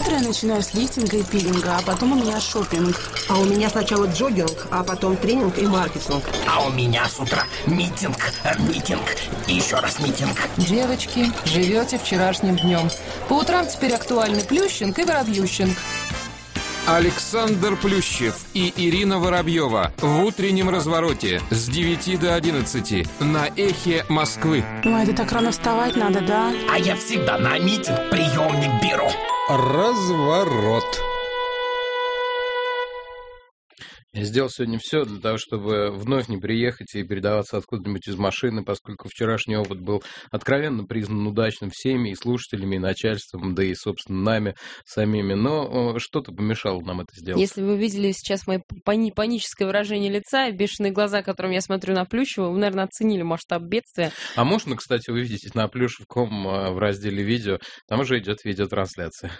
Утро я начинаю с лифтинга и пилинга, а потом у меня шопинг. А у меня сначала джогинг, а потом тренинг и маркетинг. А у меня с утра митинг и еще раз митинг. Девочки, живете вчерашним днем. По утрам теперь актуальны Плющенко и Воробьющенко. Александр Плющев и Ирина Воробьева в утреннем развороте с 9 до 11 на Эхе Москвы. Ой, это так рано вставать надо, да? А я всегда на митинг приемник беру. Разворот. Я сделал сегодня все для того, чтобы вновь не приехать и передаваться откуда-нибудь из машины, поскольку вчерашний опыт был откровенно признан удачным всеми, и слушателями, и начальством, да и, собственно, нами самими. Но что-то помешало нам это сделать. Если вы видели сейчас мое паническое выражение лица и бешеные глаза, которым я смотрю на Плющева, вы, наверное, оценили масштаб бедствия. А можно, кстати, увидеть на Plюшев.com в разделе «Видео», там уже идет видеотрансляция.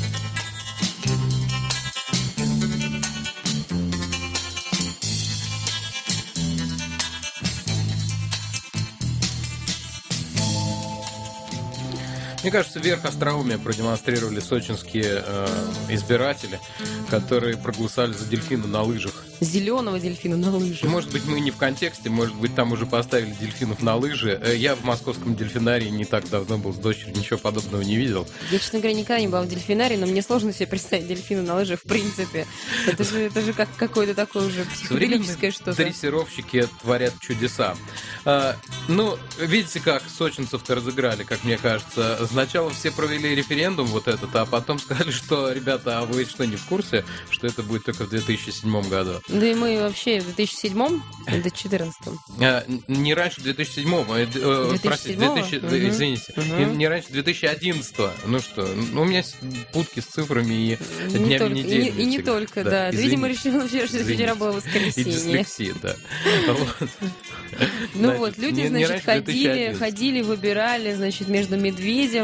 Мне кажется, верх остроумия продемонстрировали сочинские избиратели, которые проголосовали за дельфина на лыжах. Зеленого дельфина на лыжах. Может быть, мы не в контексте, может быть, там уже поставили дельфинов на лыжи. Я в московском дельфинарии не так давно был с дочерью, ничего подобного не видел. Я, честно говоря, никогда не была в дельфинарии, но мне сложно себе представить дельфина на лыжах в принципе. Это же как какое-то такое уже психоделическое что-то. Дрессировщики творят чудеса. Ну, видите, как сочинцев-то разыграли, как мне кажется. Сначала все провели референдум вот этот, а потом сказали, что, ребята, а вы что, не в курсе, что это будет только в 2007 году? Да и мы вообще в 2007 или 2014? Не раньше 2007, простите, извините, не раньше 2011. Ну что, у меня путки с цифрами и днями недели. И не только, да. Видимо, решил, что вчера было воскресенье. И дислексия, да. Ну вот, люди, значит, ходили, выбирали, значит, между медведем,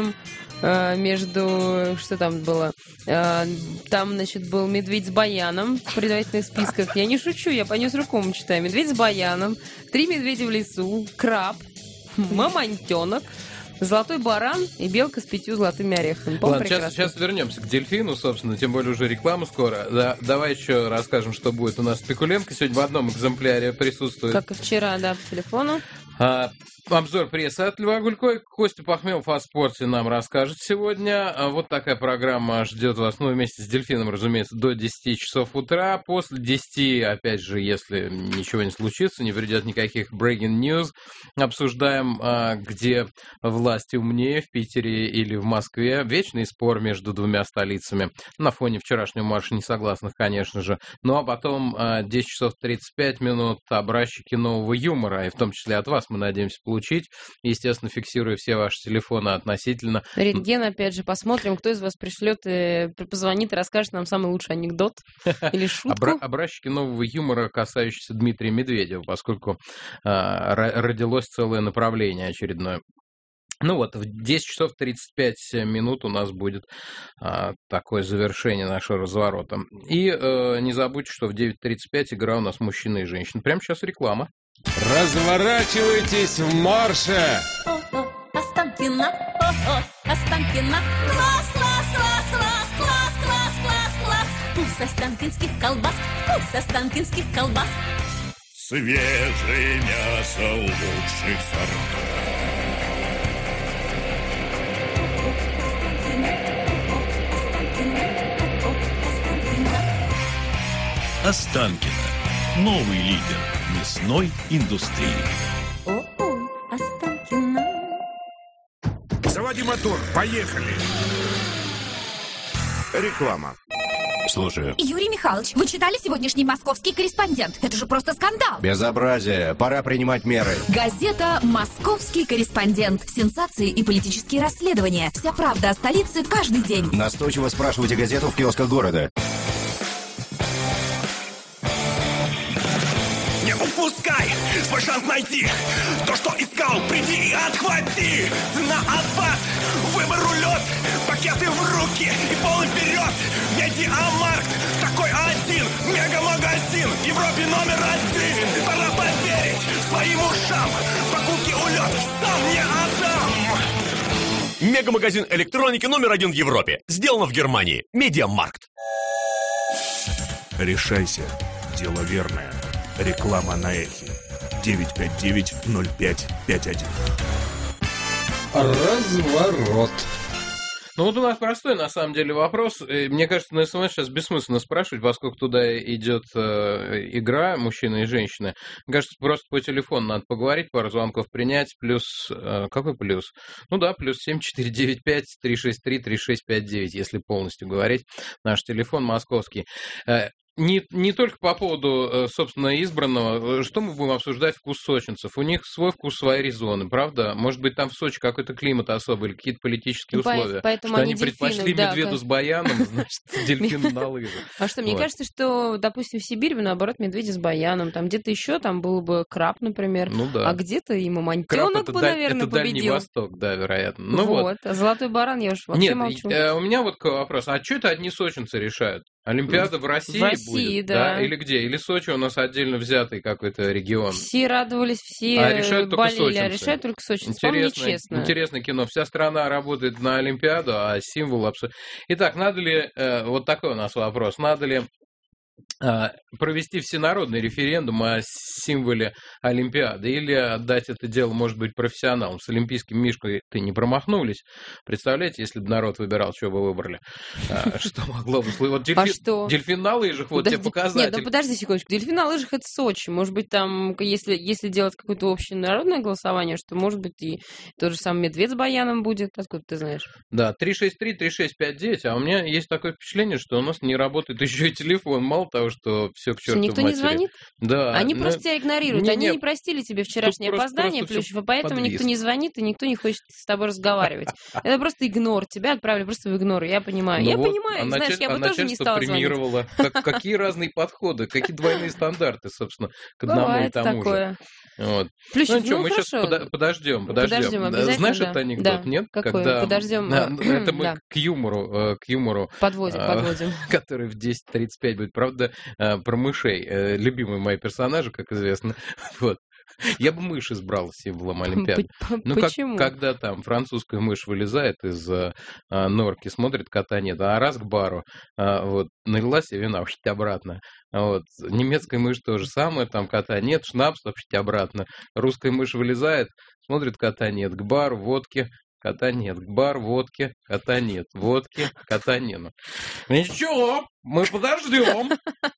что там было? Там, значит, был медведь с баяном в предварительных списках. Я не шучу, я по Ньюсрукому читаю. Медведь с баяном, 3 медведя в лесу, краб, мамонтенок, золотой баран и белка с 5 золотыми орехами. Ладно, сейчас вернемся к дельфину, собственно, тем более уже реклама скоро. Да, давай еще расскажем, что будет. У нас Спекуленко сегодня в одном экземпляре присутствует. Как и вчера, да, по телефону. Обзор прессы от Льва Гулько. Костя Пахмелов о спорте нам расскажет сегодня. Вот такая программа ждет вас, ну, вместе с Дельфином, разумеется, до 10 часов утра. После 10, опять же, если ничего не случится, не придет никаких breaking news, обсуждаем, где власти умнее, в Питере или в Москве. Вечный спор между двумя столицами. На фоне вчерашнего марша несогласных, конечно же. Ну, а потом 10 часов 35 минут образчики нового юмора, и в том числе от вас, мы надеемся, получить. Естественно, фиксируя все ваши телефоны относительно. Рентген, опять же, посмотрим, кто из вас пришлет и позвонит и расскажет нам самый лучший анекдот или шутку. Образчики нового юмора, касающиеся Дмитрия Медведева, поскольку родилось целое направление очередное. Ну вот, в 10 часов 35 минут у нас будет такое завершение нашего разворота. И не забудьте, что в 9:35 игра у нас мужчины и женщины. Прямо сейчас реклама. Разворачивайтесь в марше! Останкино, Останкино, класс, класс, класс, класс, класс, класс, класс, класс. Вкус останкинских колбас, вкус останкинских колбас. Свежее мясо лучших сортов. Останкино. Новый лидер мясной индустрии. Останкино. Заводи мотор, поехали. Реклама. Слушаю. Юрий Михайлович, вы читали сегодняшний «Московский корреспондент»? Это же просто скандал. Безобразие. Пора принимать меры. Газета «Московский корреспондент». Сенсации и политические расследования. Вся правда о столице каждый день. Настойчиво спрашивайте газету в киосках города. Не упускай свой шанс найти то, что искал, приди и отхвати. Цена аббат, выбор улет, пакеты в руки и полный вперед. Медиамаркт, такой один, мега-магазин в Европе номер 1. Пора поверить своим ушам, покупки улет сам не отдам. Мегамагазин электроники номер 1 в Европе. Сделано в Германии. Медиамаркт. Решайся. Дело верное. Реклама на эхе. 959-0551. Разворот. Ну вот у нас простой, на самом деле, вопрос. Мне кажется, на СМС сейчас бессмысленно спрашивать, поскольку туда идет игра мужчины и женщины. Мне кажется, просто по телефону надо поговорить, пару звонков принять, плюс... Какой плюс? Ну да, плюс 7495-363-3659, если полностью говорить. Наш телефон московский. Не только по поводу, собственно, избранного. Что мы будем обсуждать вкус сочинцев? У них свой вкус, свои резоны, правда? Может быть, там в Сочи какой-то климат особый или какие-то политические условия. Поэтому что они предпочли медведу с баяном, значит, дельфину на лыжах. А что, мне кажется, что, допустим, в Сибири, наоборот, медведи с баяном. Там где-то еще там был бы краб, например. Ну да. А где-то и мамонтенок бы, наверное, победил. Это Дальний Восток, да, вероятно. Ну вот. А золотой баран, я уж вообще молчу. Нет, у меня вот вопрос. А что это одни сочинцы решают? Олимпиада в России будет, да. Или где? Или Сочи у нас отдельно взятый какой-то регион? Все радовались, все решают только болели, сочинцы. А решают только сочинцы. Интересное кино. Вся страна работает на Олимпиаду, а символ абсолютно... Итак, надо ли... Вот такой у нас вопрос. Надо ли провести всенародный референдум о символе Олимпиады или отдать это дело, может быть, профессионалам? С олимпийским мишкой-то не промахнулись. Представляете, если бы народ выбирал, что бы выбрали? Что могло бы... Вот дельфин на лыжах, вот тебе показатель. Нет, ну подожди секундочку. Дельфин на лыжах — это Сочи. Может быть, там, если делать какое-то общенародное голосование, что, может быть, и тот же самый медведь с баяном будет. Откуда ты знаешь? Да, 363-3659. А у меня есть такое впечатление, что у нас не работает еще и телефон. Мало того, что все к черту никто матери. Не звонит? Да. Они просто тебя игнорируют. Они не простили тебе вчерашнее опоздание, Плющев, и поэтому никто не звонит и никто не хочет с тобой разговаривать. Это просто игнор. Тебя отправили просто в игнор. Я понимаю. Я понимаю. Знаешь, я бы тоже не стала премировала. Какие разные подходы, какие двойные стандарты, собственно, к одному и тому же. Вот. Плющев, ну мы сейчас подождем. Знаешь этот анекдот, нет? Какой? Подождем. Это мы к юмору. Подводим. Который в 10:35 будет. Правда, про мышей. Любимые мои персонажи, как известно. Вот. Я бы мышь избрал символом Олимпиады. Почему? Когда там французская мышь вылезает из норки, смотрит, кота нет, а раз к бару, вот, налилась и вина, вообще обратно. Вот. Немецкая мышь то же самое, там кота нет, шнапс, вообще обратно. Русская мышь вылезает, смотрит, кота нет, к бару, водки. Кота нет, к бару, водки, кота нет, водки, кота нет. Ничего, мы подождем.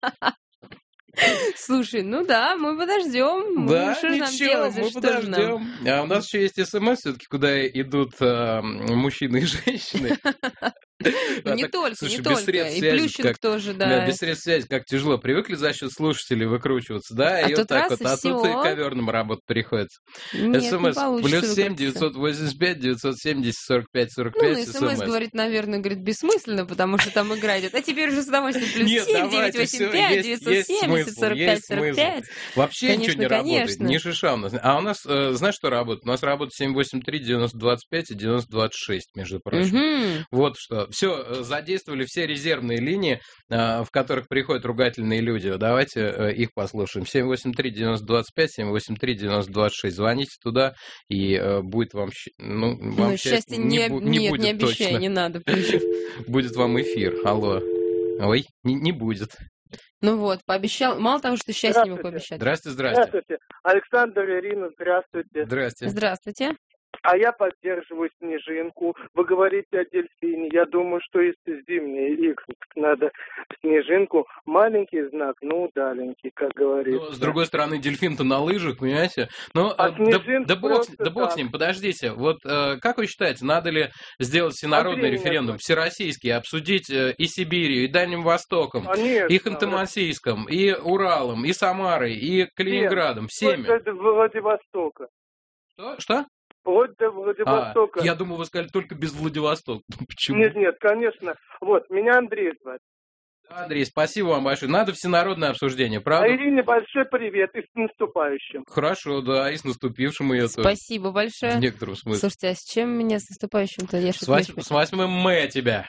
Слушай, ну да, мы подождем. Да, что ничего, нам делать, мы подождем. А у нас еще есть СМС, все-таки, куда идут мужчины и женщины. Не только. И Плющенко тоже, да. Без средств связи как тяжело. Привыкли за счет слушателей выкручиваться, да? И вот так вот. А тут и коверным работать приходится. СМС +7 985 970 45 45. Ну, СМС говорит, наверное, бессмысленно, потому что там игра идет. А теперь уже с удовольствием +7 985 970 45 45. Вообще ничего не работает. Ни шиша у нас. А у нас, знаешь, что работает? У нас работает 783 90 25 и 90 26, между прочим. Вот что. Все, задействовали все резервные линии, в которых приходят ругательные люди. Давайте их послушаем. 783-90-25, 783-90-26. Звоните туда, и будет вам... вам счастья не обещай, точно. Не надо. Будет вам эфир. Алло. Ой, не будет. Ну вот, пообещал. Мало того, что счастье не мог пообещать. Здравствуйте. Александр, Ирина, здравствуйте. Здравствуйте. А я поддерживаю Снежинку. Вы говорите о дельфине. Я думаю, что если зимний их надо Снежинку. Маленький знак, но удаленький, как говорится. Ну, с другой стороны, дельфин-то на лыжах, понимаете? Ну, да бог с ним, подождите. Вот как вы считаете, надо ли сделать всенародный референдум, всероссийский, обсудить и Сибирью, и Дальним Востоком, и Ханты-Мансийском, и Уралом, и Самарой, и Калининградом, всеми? Вплоть до Владивостока. Что? Вплоть до Владивостока. Я думал, вы сказали только без Владивостока. Почему? Нет, конечно. Вот, меня Андрей звать. Андрей, спасибо вам большое. Надо всенародное обсуждение, правда? А Ирине большой привет и с наступающим. Хорошо, да, и с наступившим ее тоже. Спасибо большое. В некотором смысле. Слушайте, а с чем меня с наступающим-то? С 8 мая тебя.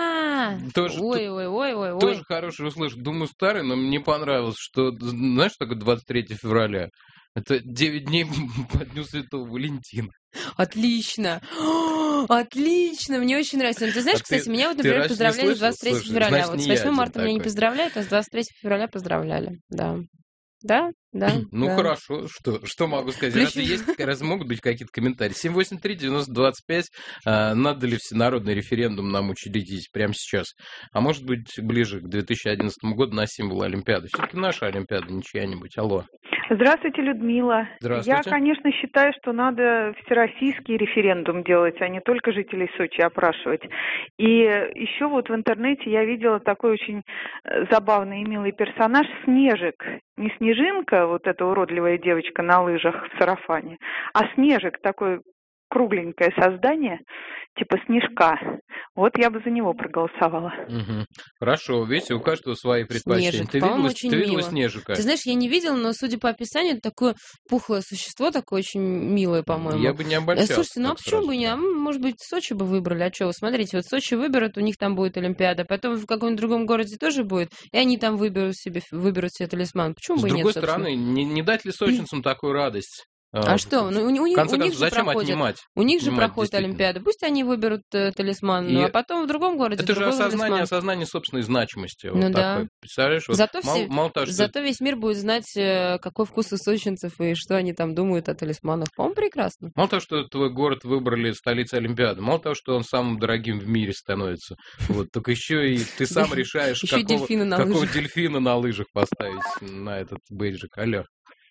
Ой. Тоже хороший услышать. Думаю, старый, но мне понравилось, что, знаешь, что такое 23 февраля? Это 9 дней по Дню Святого Валентина. Отлично. Отлично, мне очень нравится. Ты знаешь, кстати, меня вот, например, поздравляли с 23 февраля. Вот с 8 марта меня не поздравляют, а с 23 февраля поздравляли. Да. Да. Ну, хорошо, что могу сказать? Разве могут быть какие-то комментарии? 783-90-25. Надо ли всенародный референдум нам учредить прямо сейчас? А может быть, ближе к 2011 году на символ Олимпиады? Все-таки наша Олимпиада, не чья-нибудь. Алло. Здравствуйте, Людмила. Здравствуйте. Я, конечно, считаю, что надо всероссийский референдум делать, а не только жителей Сочи опрашивать. И еще вот в интернете я видела такой очень забавный и милый персонаж Снежик. Не Снежинка, вот эта уродливая девочка на лыжах в сарафане, а Снежик, такой кругленькое создание, типа снежка. Вот я бы за него проголосовала. Угу. Хорошо, видите, у каждого свои предпочтения. Снежик, Ты видела Снежика? Ты знаешь, я не видела, но, судя по описанию, это такое пухлое существо, такое очень милое, по-моему. Я бы не обольщался. Слушайте, ну а почему бы не? Может быть, Сочи бы выбрали? А что, вы смотрите, вот Сочи выберут, у них там будет Олимпиада, потом в каком-нибудь другом городе тоже будет, и они там выберут себе талисман. Почему бы и нет, С другой стороны, не дать ли сочинцам такую радость? А что? Ну, у них зачем отнимать? У них же проходит Олимпиада. Пусть они выберут талисман, а потом в другом городе. Это же осознание собственной значимости. Ну вот да. Такой. Представляешь? Вот Зато весь мир будет знать, какой вкус у сочинцев и что они там думают о талисманах. По-моему, прекрасно. Мало того, что твой город выбрали столицей Олимпиады, мало того, что он самым дорогим в мире становится, вот, только еще и ты сам решаешь, какого дельфина на лыжах поставить на этот бейджик. Алло.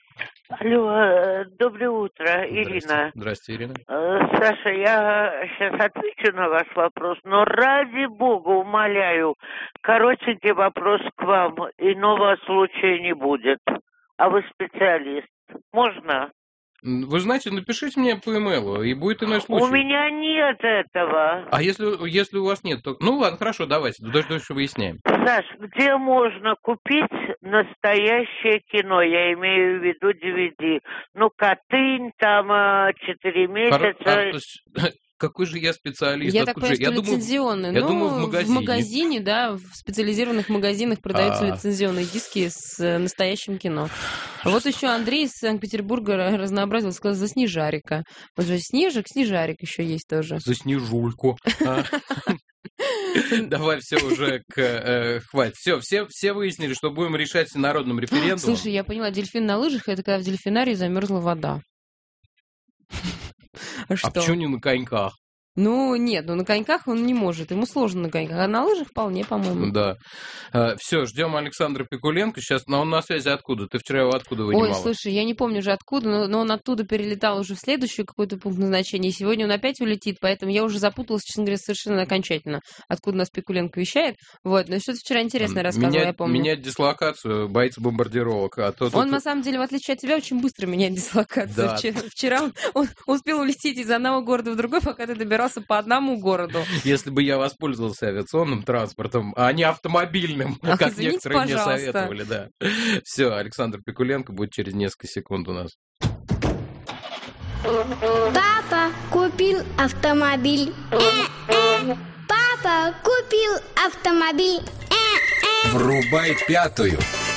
Алло, доброе утро, Ирина. Здравствуйте, Ирина. Саша, я сейчас отвечу на ваш вопрос, но ради бога умоляю, коротенький вопрос к вам, иного случая не будет. А вы специалист. Можно? Вы знаете, напишите мне по имейлу, и будет иной случай. У меня нет этого. А если у вас нет, то... Ну ладно, хорошо, давайте, дальше выясняем. Саш, где можно купить настоящее кино? Я имею в виду DVD. Ну, Катынь, там 4 месяца... Какой же я специалист? Я так понимаю, что лицензионный. Я думаю, в магазине. В магазине, да, в специализированных магазинах продаются лицензионные диски с настоящим кино. Вот еще Андрей из Санкт-Петербурга разнообразил, сказал, за Снежарика. Вот же Снежарик еще есть тоже. За Снежульку. Давай все уже хватит. Все выяснили, что будем решать народным референдумом. Слушай, я поняла, дельфин на лыжах — это когда в дельфинарии замерзла вода. А почему не на коньках? Ну, нет, на коньках он не может, ему сложно на коньках, а на лыжах вполне, по-моему. Да. Все, ждем Александра Пикуленко. Сейчас, но он на связи откуда? Ты вчера его откуда вынимала? Ой, слушай, я не помню уже откуда, но он оттуда перелетал уже в следующий какой-то пункт назначения, и сегодня он опять улетит, поэтому я уже запуталась, честно говоря, совершенно окончательно, откуда нас Пикуленко вещает. Вот, но что-то вчера интересное рассказывал, я помню. Менять дислокацию, боится бомбардировок. Он, на самом деле, в отличие от тебя, очень быстро меняет дислокацию. Да. Вчера он успел улететь из одного города в другой, пока ты добирался по одному городу. Если бы я воспользовался авиационным транспортом, а не автомобильным, как некоторые мне советовали, да. Все, Александр Пикуленко будет через несколько секунд у нас. Папа купил автомобиль. Папа купил автомобиль. Врубай пятую.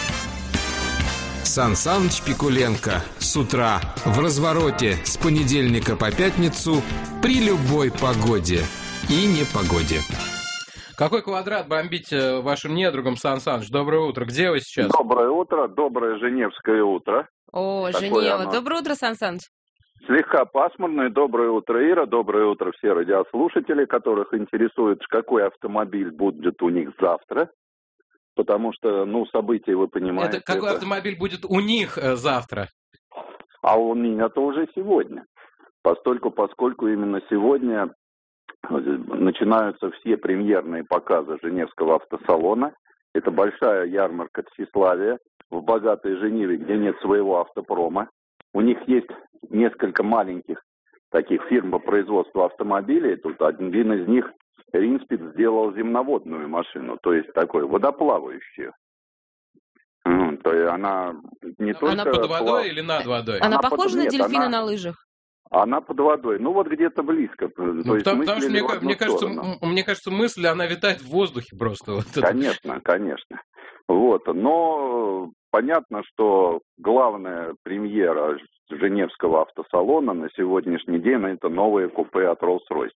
Сан Саныч Пикуленко с утра в развороте с понедельника по пятницу при любой погоде и непогоде. Какой квадрат бомбить вашим недругам, Сан Саныч? Доброе утро. Где вы сейчас? Доброе утро, доброе женевское утро. О, Женева. Доброе утро, Сан Саныч. Слегка пасмурное. Доброе утро, Ира. Доброе утро все радиослушатели, которых интересует, какой автомобиль будет у них завтра. Потому что, события, вы понимаете... Какой автомобиль будет у них завтра? А у меня-то уже сегодня. Поскольку именно сегодня начинаются все премьерные показы Женевского автосалона. Это большая ярмарка тщеславия в богатой Женеве, где нет своего автопрома. У них есть несколько маленьких таких фирм по производству автомобилей. Тут один из них... Ринспид сделал земноводную машину, то есть такой водоплавающую. То есть она не только... Она под водой или над водой? Она похожа на дельфина на лыжах? Она под водой. Вот где-то близко. Потому что мне кажется, мысль, она витает в воздухе просто. Конечно. Но понятно, что главная премьера Женевского автосалона на сегодняшний день это новые купе от Rolls-Royce.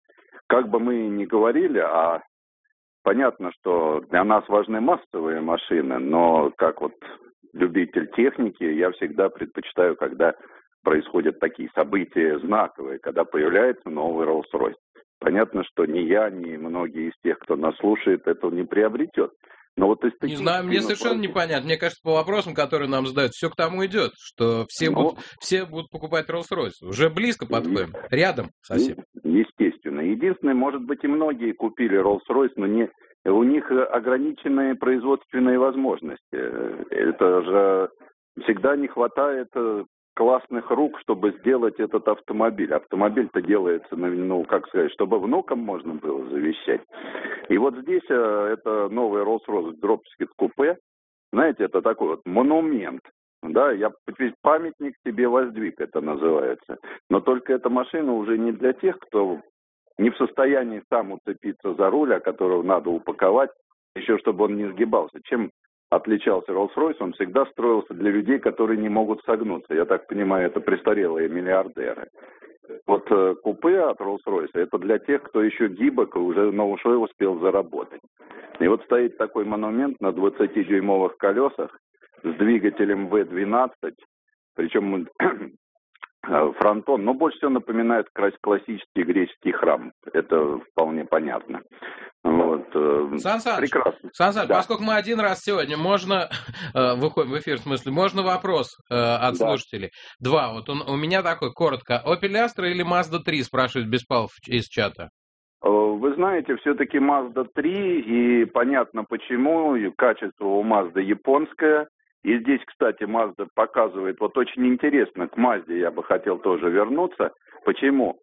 как бы мы ни говорили, а понятно, что для нас важны массовые машины, но как вот любитель техники, я всегда предпочитаю, когда происходят такие события знаковые, когда появляется новый Rolls-Royce. Понятно, что ни я, ни многие из тех, кто нас слушает, этого не приобретет. Но вот из не знаю, мне совершенно непонятно. Мне кажется, по вопросам, которые нам задают, все к тому идет, что все будут покупать Rolls-Royce. Уже близко подходим, рядом совсем. Естественно. Единственное, может быть, и многие купили Rolls-Royce, но у них ограниченные производственные возможности. Это же всегда не хватает классных рук, чтобы сделать этот автомобиль. Автомобиль-то делается, чтобы внукам можно было завещать. И вот здесь это новый Rolls-Royce Dropset Coupe. Знаете, это такой вот монумент. Да, памятник себе воздвиг, это называется. Но только эта машина уже не для тех, кто не в состоянии сам уцепиться за руль, а которого надо упаковать, еще чтобы он не сгибался. Чем отличался Rolls-Royce, он всегда строился для людей, которые не могут согнуться. Я так понимаю, это престарелые миллиардеры. Вот купе от Rolls-Royce это для тех, кто еще гибок и уже на ушой успел заработать. И вот стоит такой монумент на 20-дюймовых колесах с двигателем V12, причем фронтон, но больше всего напоминает классический греческий храм. Это вполне понятно. Вот. Сан Саныч, да. Поскольку мы один раз сегодня, можно, выходим в эфир, в смысле, можно вопрос от слушателей? Два. Вот у меня такой, коротко. Opel Astra или Mazda 3, спрашивает Беспалов из чата. Вы знаете, все-таки Mazda 3, и понятно почему, и качество у Mazda японское. И здесь, кстати, Mazda показывает, вот очень интересно, к Mazda я бы хотел тоже вернуться. Почему?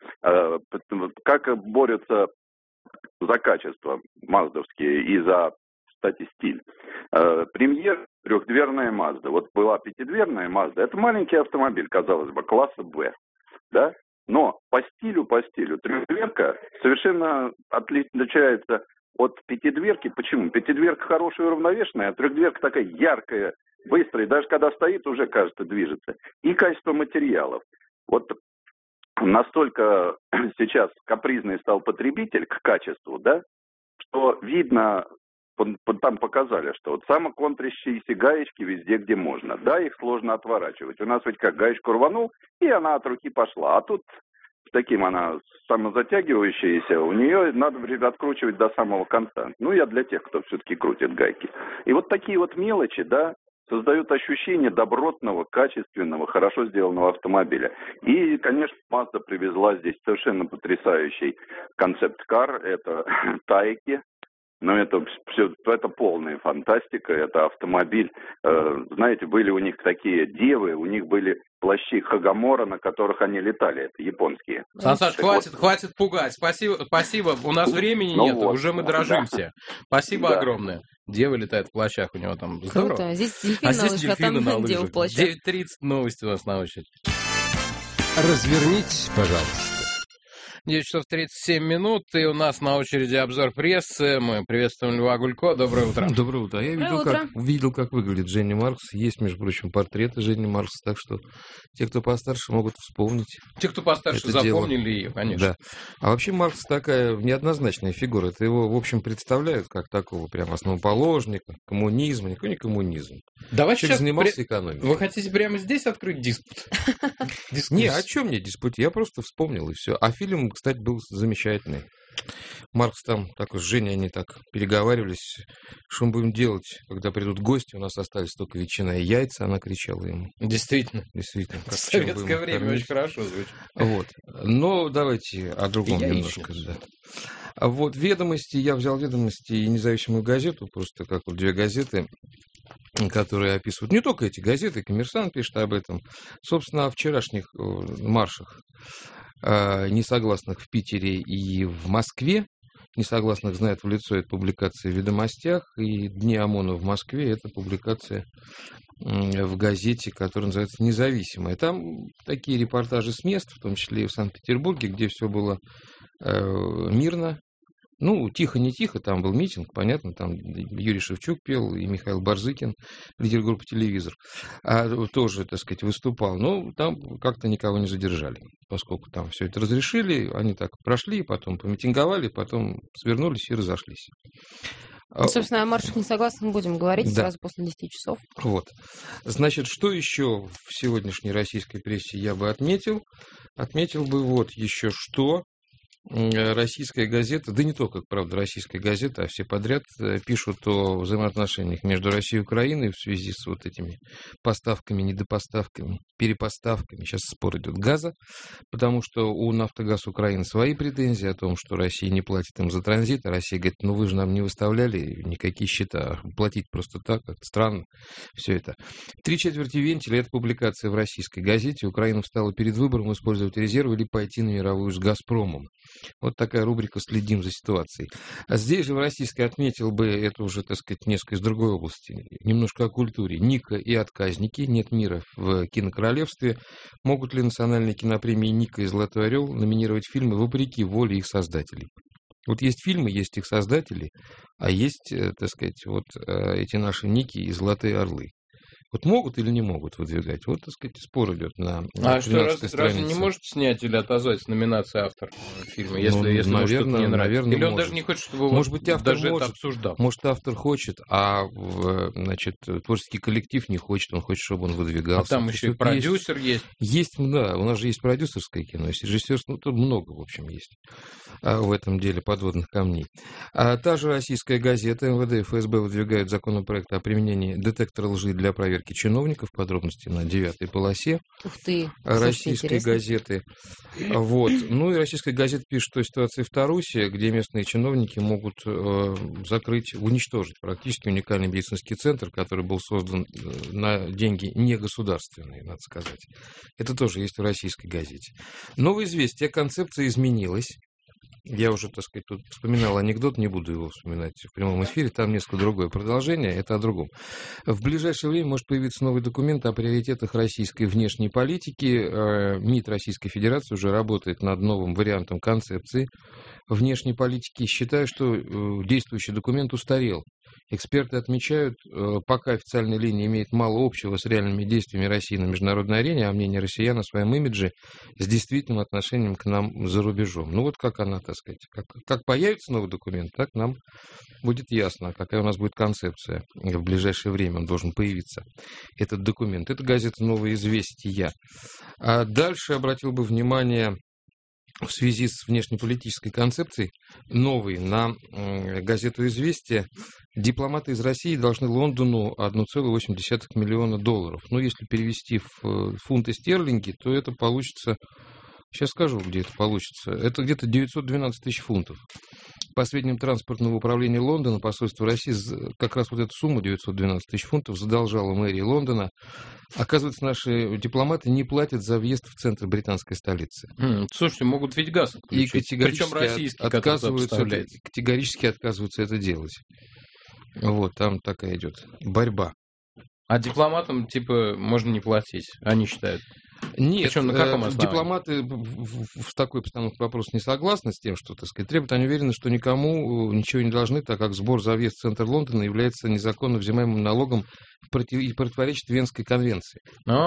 Как борются за качество маздовские и за, кстати, стиль. Премьер трехдверная Mazda. Вот была пятидверная Mazda. Это маленький автомобиль, казалось бы, класса Б. Да? Но по стилю трехдверка совершенно отличается от пятидверки. Почему? Пятидверка хорошая и уравновешенная, а трехдверка такая яркая, быстрая. Даже когда стоит, уже, кажется, движется. И качество материалов. Вот настолько сейчас капризный стал потребитель к качеству, да, что видно, там показали, что вот самоконтрящиеся гаечки везде, где можно. Да, их сложно отворачивать. У нас ведь как гаечку рванул, и она от руки пошла. А тут таким она самозатягивающаяся, у нее надо откручивать до самого конца. Ну, я для тех, кто все-таки крутит гайки. И вот такие вот мелочи, да, создают ощущение добротного, качественного, хорошо сделанного автомобиля. И, конечно, Mazda привезла здесь совершенно потрясающий концепт-кар. Это Тайки. Но это все, это полная фантастика. Это автомобиль. Знаете, были у них такие девы, у них были плащи Хагамора, на которых они летали. Это японские. Сан Саныч, хватит пугать. Спасибо. У нас времени нет, уже мы дрожимся. Спасибо огромное. Девы летают в плащах, у него там здорово. Круто. Здесь дельфины на лыжах, девы в плащах. 9:30 новости у нас на очереди. Развернитесь, пожалуйста. 9 часов 37 минут, и у нас на очереди обзор прессы. Мы приветствуем Льва Гулько. Доброе утро. Доброе утро. Я видел, как выглядит Женя Маркс. Есть, между прочим, портреты Жени Маркса, так что те, кто постарше, могут вспомнить. Те, кто постарше, запомнили ее, конечно. Да. А вообще Маркс такая неоднозначная фигура. Это его, в общем, представляют как такого прям основоположника коммунизма. Никакой не коммунизм. Давайте сейчас занимался экономикой. Вы хотите прямо здесь открыть диспут? Не, о чем мне диспут? Я просто вспомнил, и все. А фильм, кстати, был замечательный. Маркс там такой с Женей, они так переговаривались, что мы будем делать, когда придут гости, у нас остались только ветчина и яйца, она кричала ему. Действительно. Как в советское время кормить. Очень хорошо звучит. Вот. Но давайте о другом немножко. Да. Вот «Ведомости», я взял «Ведомости» и «Независимую газету», просто как вот две газеты, которые описывают не только эти газеты, «Коммерсант» пишет об этом, собственно, о вчерашних маршах несогласных в Питере и в Москве. Несогласных знают в лицо, это публикация в «Ведомостях», и «Дни ОМОНа» в Москве, это публикация в газете, которая называется «Независимая». Там такие репортажи с мест, в том числе и в Санкт-Петербурге, где все было мирно, Ну, тихо, не тихо, там был митинг, понятно, там Юрий Шевчук пел, и Михаил Барзыкин, лидер группы «Телевизор», тоже, так сказать, выступал. Но там как-то никого не задержали, поскольку там все это разрешили, они так прошли, потом помитинговали, потом свернулись и разошлись. Собственно, о маршах несогласных будем говорить сразу после 10 часов. Вот. Значит, что еще в сегодняшней российской прессе я бы отметил? Отметил бы вот еще что. Российская газета, да не только, правда, российская газета, а все подряд пишут о взаимоотношениях между Россией и Украиной в связи с вот этими поставками, недопоставками, перепоставками. Сейчас спор идет газа, потому что у «Нафтогаз Украины» свои претензии о том, что Россия не платит им за транзит, а Россия говорит, ну вы же нам не выставляли никакие счета, платить просто так, как странно, все это. 3/4 вентиля – это публикация в российской газете. Украина встала перед выбором использовать резервы или пойти на мировую с «Газпромом». Вот такая рубрика «Следим за ситуацией». А здесь же в российской отметил бы, это уже, так сказать, несколько из другой области, немножко о культуре. Ника и отказники, нет мира в кинокоролевстве. Могут ли национальные кинопремии «Ника» и «Золотой орел» номинировать фильмы вопреки воле их создателей? Вот есть фильмы, есть их создатели, а есть, так сказать, вот эти наши «Ники» и «Золотые орлы». Вот могут или не могут выдвигать? Вот, так сказать, спор идет на 13-й странице. Разве не может снять или отозвать номинации автор фильма, если наверное, может, не нравится? Или он может. Даже не хочет, чтобы может быть, автор даже может, это обсуждал? Может, автор хочет, а значит, творческий коллектив не хочет, он хочет, чтобы он выдвигался. А там еще и продюсер есть. Есть, да, у нас же есть продюсерское кино, есть режиссерское, ну, тут много, в общем, есть в этом деле подводных камней. Та же российская газета МВД и ФСБ выдвигают законопроект о применении детектора лжи для проверки чиновников, подробности на 9-й полосе. Ух ты, российской газеты. Вот. Ну и российская газета пишет о ситуации в Тарусе, где местные чиновники могут закрыть, уничтожить практически уникальный медицинский центр, который был создан на деньги негосударственные, надо сказать. Это тоже есть в российской газете. Новое известие, концепция изменилась. Я уже, так сказать, тут вспоминал анекдот, не буду его вспоминать в прямом эфире, там несколько другое продолжение, это о другом. В ближайшее время может появиться новый документ о приоритетах российской внешней политики. МИД Российской Федерации уже работает над новым вариантом концепции внешней политики. Считаю, что действующий документ устарел. Эксперты отмечают, пока официальная линия имеет мало общего с реальными действиями России на международной арене, а мнение россиян о своем имидже с действительным отношением к нам за рубежом. Ну вот как она, так сказать, как появится новый документ, так нам будет ясно, какая у нас будет концепция в ближайшее время, он должен появиться, этот документ. Это газета «Новые известия». А дальше обратил бы внимание в связи с внешнеполитической концепцией новой на газету «Известия». Дипломаты из России должны Лондону 1,8 миллиона долларов. Ну, если перевести в фунты стерлинги, то это получится... Сейчас скажу, где это получится. Это где-то 912 тысяч фунтов. По сведениям транспортного управления Лондона, посольство России как раз вот эту сумму, 912 тысяч фунтов, задолжало мэрии Лондона. Оказывается, наши дипломаты не платят за въезд в центр британской столицы. Слушайте, могут ведь газ отключить. И причем российский, категорически отказываются это делать. Вот, там такая идет борьба. А дипломатам, типа, можно не платить, они считают? Нет, причем на каком основании? Дипломаты в такой постановке вопроса не согласны с тем, что, так сказать, требуют. Они уверены, что никому ничего не должны, так как сбор за въезд в центр Лондона является незаконно взимаемым налогом и противоречит Венской конвенции.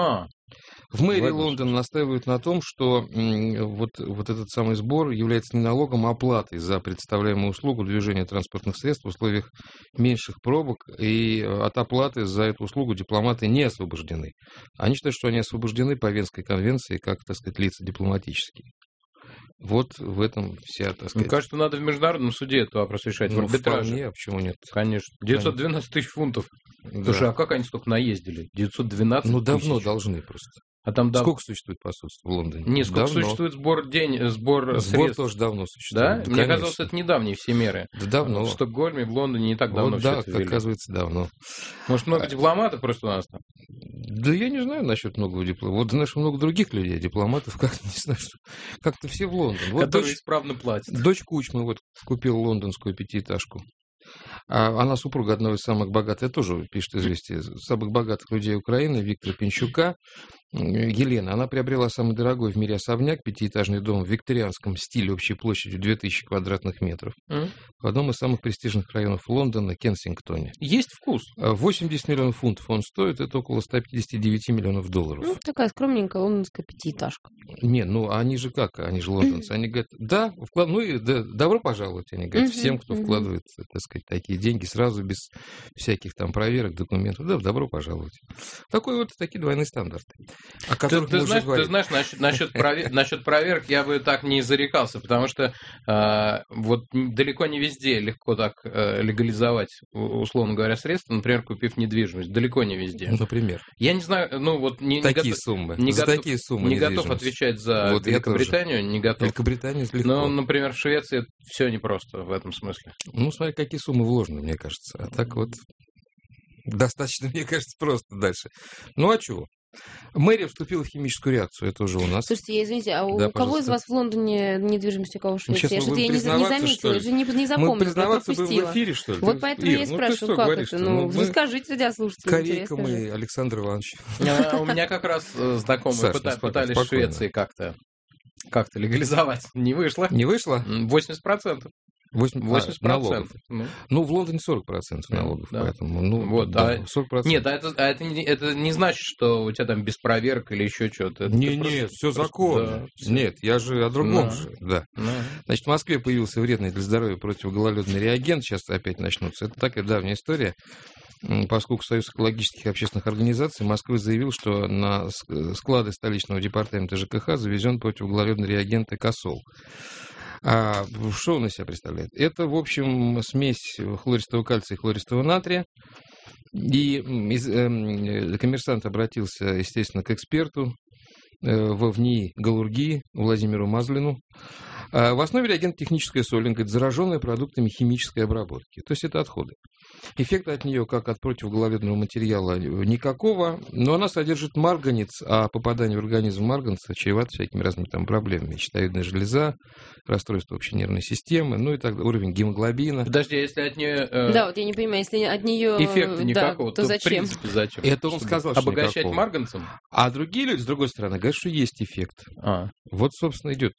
В мэрии Лондона настаивают на том, что вот этот самый сбор является не налогом, а оплатой за предоставляемую услугу движения транспортных средств в условиях меньших пробок, и от оплаты за эту услугу дипломаты не освобождены. Они считают, что они освобождены по Венской конвенции как, так сказать, лица дипломатические. Вот в этом вся, так сказать... Мне кажется, надо в международном суде этот вопрос решать, в арбитраже. Вполне, а почему нет? Конечно. 912 тысяч фунтов. Да. Слушай, а как они столько наездили? 912 тысяч? Ну, давно должны просто. А там сколько существует посольств в Лондоне? Не, сколько существует сбор средств? Тоже давно существует. Да? Мне казалось, это недавние все меры. Да давно. В Стокгольме, в Лондоне не так давно вот, все да, это ввели. оказывается, давно. Может, много дипломатов просто у нас там? Да я не знаю насчет много дипломатов. Вот, знаешь, много других людей, дипломатов, как-то, не знаю, как-то все в Лондон. Вот которые исправно платят. Дочь Кучмы вот купила лондонскую пятиэтажку. Она супруга одного из самых богатых, тоже пишет известие, самых богатых людей Украины, Виктора Пинчука. Елена, она приобрела самый дорогой в мире особняк, пятиэтажный дом в викторианском стиле общей площадью 2000 квадратных метров в одном из самых престижных районов Лондона, Кенсингтоне. Есть вкус. 80 миллионов фунтов он стоит, это около 159 миллионов долларов. Ну, такая скромненькая лондонская пятиэтажка. Не, ну они же как, они же лондонцы, они говорят, да, ну и да, добро пожаловать, они говорят, всем, кто вкладывает, так сказать, такие деньги сразу, без всяких там проверок, документов, да, добро пожаловать. Такие двойные стандарты. Ты знаешь, насчет проверок я бы так не зарекался, потому что вот далеко не везде легко так легализовать, условно говоря, средства, например, купив недвижимость. Далеко не везде. Например? Я не знаю, ну вот не готов отвечать за вот Великобританию, не готов. Великобритания легко. Но, например, в Швеции все непросто в этом смысле. Ну, смотри, какие суммы вложены, мне кажется. А так вот достаточно, мне кажется, просто дальше. Ну, а чего? Мэрия вступила в химическую реакцию, это уже у нас. Слушайте, извините, а у кого из вас в Лондоне недвижимость, у кого в Швеции? Я что-то не заметила, я же не запомнила, мы признаваться бы в эфире, что ли? Вот поэтому я и спрашиваю, как это? Ну, расскажите радиослушателям. Корейка мы, Александр Иванович. У меня как раз знакомые пытались в Швеции как-то легализовать. Не вышло. Не вышло? 80%. 80% налогов. Ну, в Лондоне 40% налогов, да. Поэтому, ну, вот, да, 40%. Нет, это не значит, что у тебя там без проверок или еще что-то. Нет, все законно. Да, нет, я же о другом же, да. Значит, в Москве появился вредный для здоровья противогололедный реагент, сейчас опять начнутся. Это такая давняя история. Поскольку Союз экологических и общественных организаций Москвы заявил, что на склады столичного департамента ЖКХ завезен противогололедный реагент «Экосол». А что он из себя представляет? Это, в общем, смесь хлористого кальция и хлористого натрия. И коммерсант обратился, естественно, к эксперту во ВНИИ галургии Владимиру Мазлину. В основе реагента техническая соль, он говорит, зараженная продуктами химической обработки. То есть это отходы. Эффекта от нее, как от противогололедного материала, никакого, но она содержит марганец, а попадание в организм марганца чревато всякими разными там проблемами. Щитовидная железа, расстройство общей нервной системы, ну и так далее, уровень гемоглобина. Подожди, если от нее... Да, вот я не понимаю, если от нее... Эффекта никакого, то зачем? В принципе, зачем? Это он сказал, что обогащать никакого. марганцем? А другие люди, с другой стороны, говорят, что есть эффект. Вот, собственно, идет...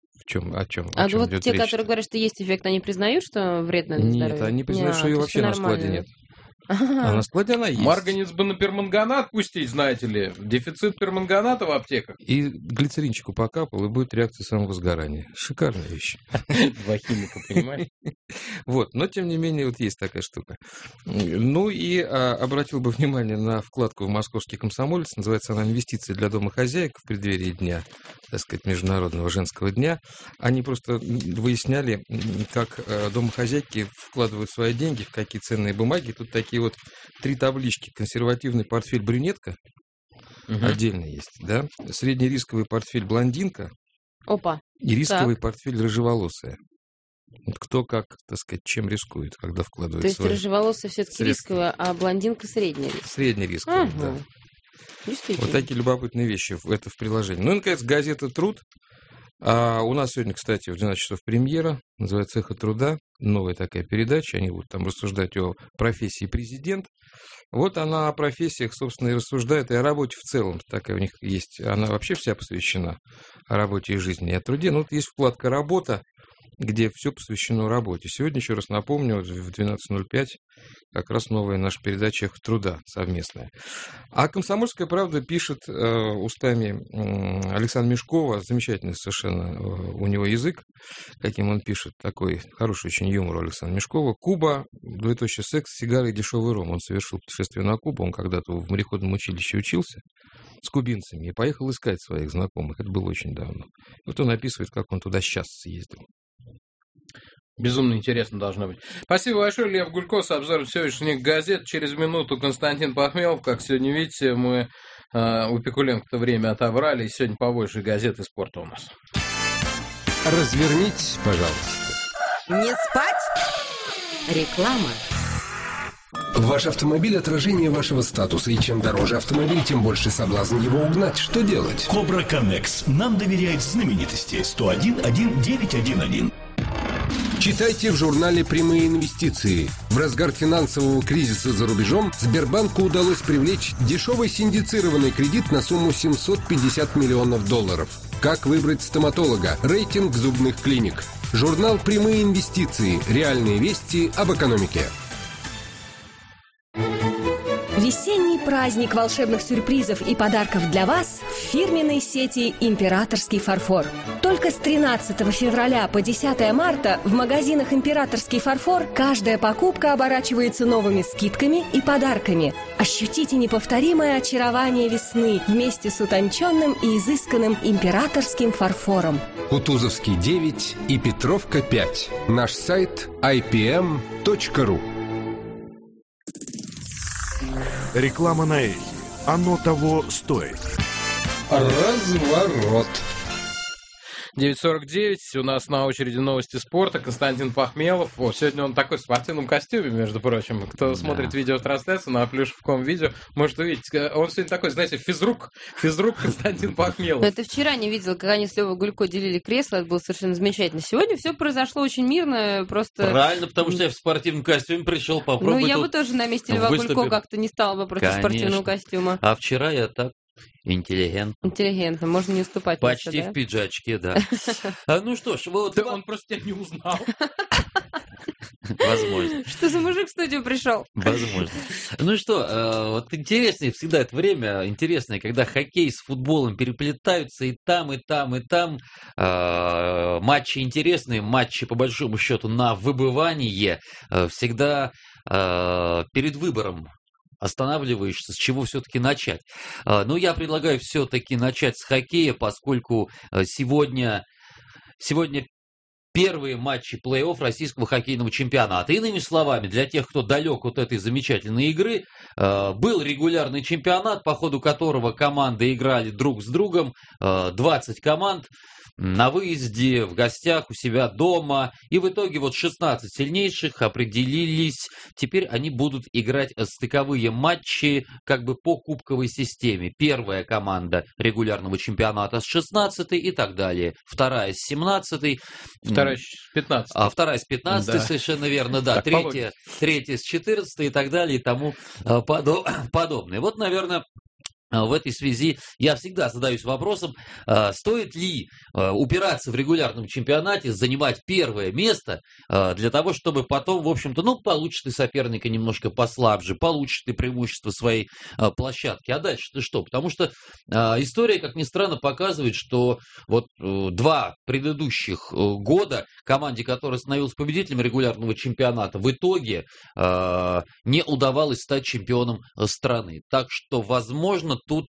О чем вот идет те, речь? которые говорят, что есть эффект, они признают, что вредно для здоровья? Нет, они признают, что ее вообще на складе нет. А на складе она есть. Марганец бы на перманганат пустить, знаете ли. Дефицит перманганата в аптеках. И глицеринчику покапал, и будет реакция самовозгорания. Шикарная вещь. Два химика, понимаешь? Вот, но тем не менее вот есть такая штука. Ну и обратил бы внимание на вкладку в «Московский комсомолец». Называется она «Инвестиции для домохозяек» в преддверии дня, так сказать, Международного женского дня. Они просто выясняли, как домохозяйки вкладывают свои деньги, в какие ценные бумаги. Тут такие вот 3 таблички. Консервативный портфель брюнетка, отдельно есть, да? Среднерисковый портфель блондинка. Опа. И рисковый портфель рыжеволосая. Кто как, так сказать, чем рискует, когда вкладывает То есть свои рыжеволосая все-таки рисковая, а блондинка средняя рисковая. Средняя рисковая, да. Вот такие любопытные вещи это в приложении. Ну и, наконец, газета «Труд». У нас сегодня, кстати, в 12 часов премьера, называется «Эхо труда», новая такая передача, они будут там рассуждать о профессии президент. Вот она о профессиях, собственно, и рассуждает, и о работе в целом, такая у них есть, она вообще вся посвящена о работе и жизни, и о труде. Ну, вот есть вкладка «Работа», где все посвящено работе. Сегодня, еще раз напомню, в 12:05 как раз новая наша передача «Эхо труда» совместная. А «Комсомольская правда» пишет устами Александра Мешкова, замечательный совершенно у него язык, каким он пишет, такой хороший очень юмор у Александра Мешкова. Куба, секс, сигары и дешевый ром. Он совершил путешествие на Кубу, он когда-то в мореходном училище учился с кубинцами и поехал искать своих знакомых. Это было очень давно. Вот он описывает, как он туда сейчас съездил. Безумно интересно должно быть. Спасибо большое, Лев Гулько, с обзором сегодняшних газет. Через минуту Константин Пахмелов. Как сегодня видите, мы у Пикуленко-то время отобрали, и сегодня побольше газеты спорта у нас. Развернитесь, пожалуйста. Не спать? Реклама. Ваш автомобиль – отражение вашего статуса, и чем дороже автомобиль, тем больше соблазн его угнать. Что делать? Кобра Коннекс. Нам доверяет знаменитости. 101 1911. Читайте в журнале «Прямые инвестиции». В разгар финансового кризиса за рубежом Сбербанку удалось привлечь дешевый синдицированный кредит на сумму $750 миллионов. Как выбрать стоматолога? Рейтинг зубных клиник. Журнал «Прямые инвестиции». Реальные вести об экономике. Весенний праздник волшебных сюрпризов и подарков для вас в фирменной сети «Императорский фарфор». Только с 13 февраля по 10 марта в магазинах «Императорский фарфор» каждая покупка оборачивается новыми скидками и подарками. Ощутите неповторимое очарование весны вместе с утонченным и изысканным «Императорским фарфором». Кутузовский 9 и Петровка 5. Наш сайт ipm.ru. Реклама на эхе. Оно того стоит. Разворот. 9:49, у нас на очереди новости спорта. Константин Пахмелов. Сегодня он такой в спортивном костюме, между прочим. Кто смотрит видеотрансляцию на Плюшевком видео, может увидеть. Он сегодня такой, знаете, физрук Константин Пахмелов. Но это вчера не видел, как они с Левой Гулько делили кресло, это было совершенно замечательно. Сегодня все произошло очень мирно, просто... Правильно, потому что я в спортивном костюме пришел попробовать. Ну, я бы тоже на месте Льва Гулько как-то не стала бы против спортивного костюма. А вчера я так... Интеллигентно, можно не уступать. Почти в пиджачке, да. Ну что ж, вот... Он просто тебя не узнал. Возможно. Что за мужик в студию пришел? Возможно. Ну что, вот интересное всегда это время, интересное, когда хоккей с футболом переплетаются и там, и там, и там. Матчи интересные, матчи, по большому счету, на выбывание. Всегда перед выбором останавливаешься, с чего все-таки начать. Но я предлагаю все-таки начать с хоккея, поскольку сегодня первые матчи плей-офф российского хоккейного чемпионата. Иными словами, для тех, кто далек от этой замечательной игры, был регулярный чемпионат, по ходу которого команды играли друг с другом, 20 команд, на выезде, в гостях, у себя дома. И в итоге вот 16 сильнейших определились. Теперь они будут играть стыковые матчи как бы по кубковой системе. Первая команда регулярного чемпионата с 16-й и так далее. Вторая с 17-й. Вторая с 15-й. А вторая с 15-й, да. Совершенно верно, да. Третья с 14-й и так далее и тому подобное. Вот, наверное... В этой связи я всегда задаюсь вопросом, стоит ли упираться в регулярном чемпионате, занимать первое место для того, чтобы потом, в общем-то, получишь ты соперника немножко послабже, получишь ты преимущество своей площадки. А дальше-то что? Потому что история, как ни странно, показывает, что вот 2 предыдущих года команде, которая становилась победителем регулярного чемпионата, в итоге не удавалось стать чемпионом страны. Так что, возможно, тут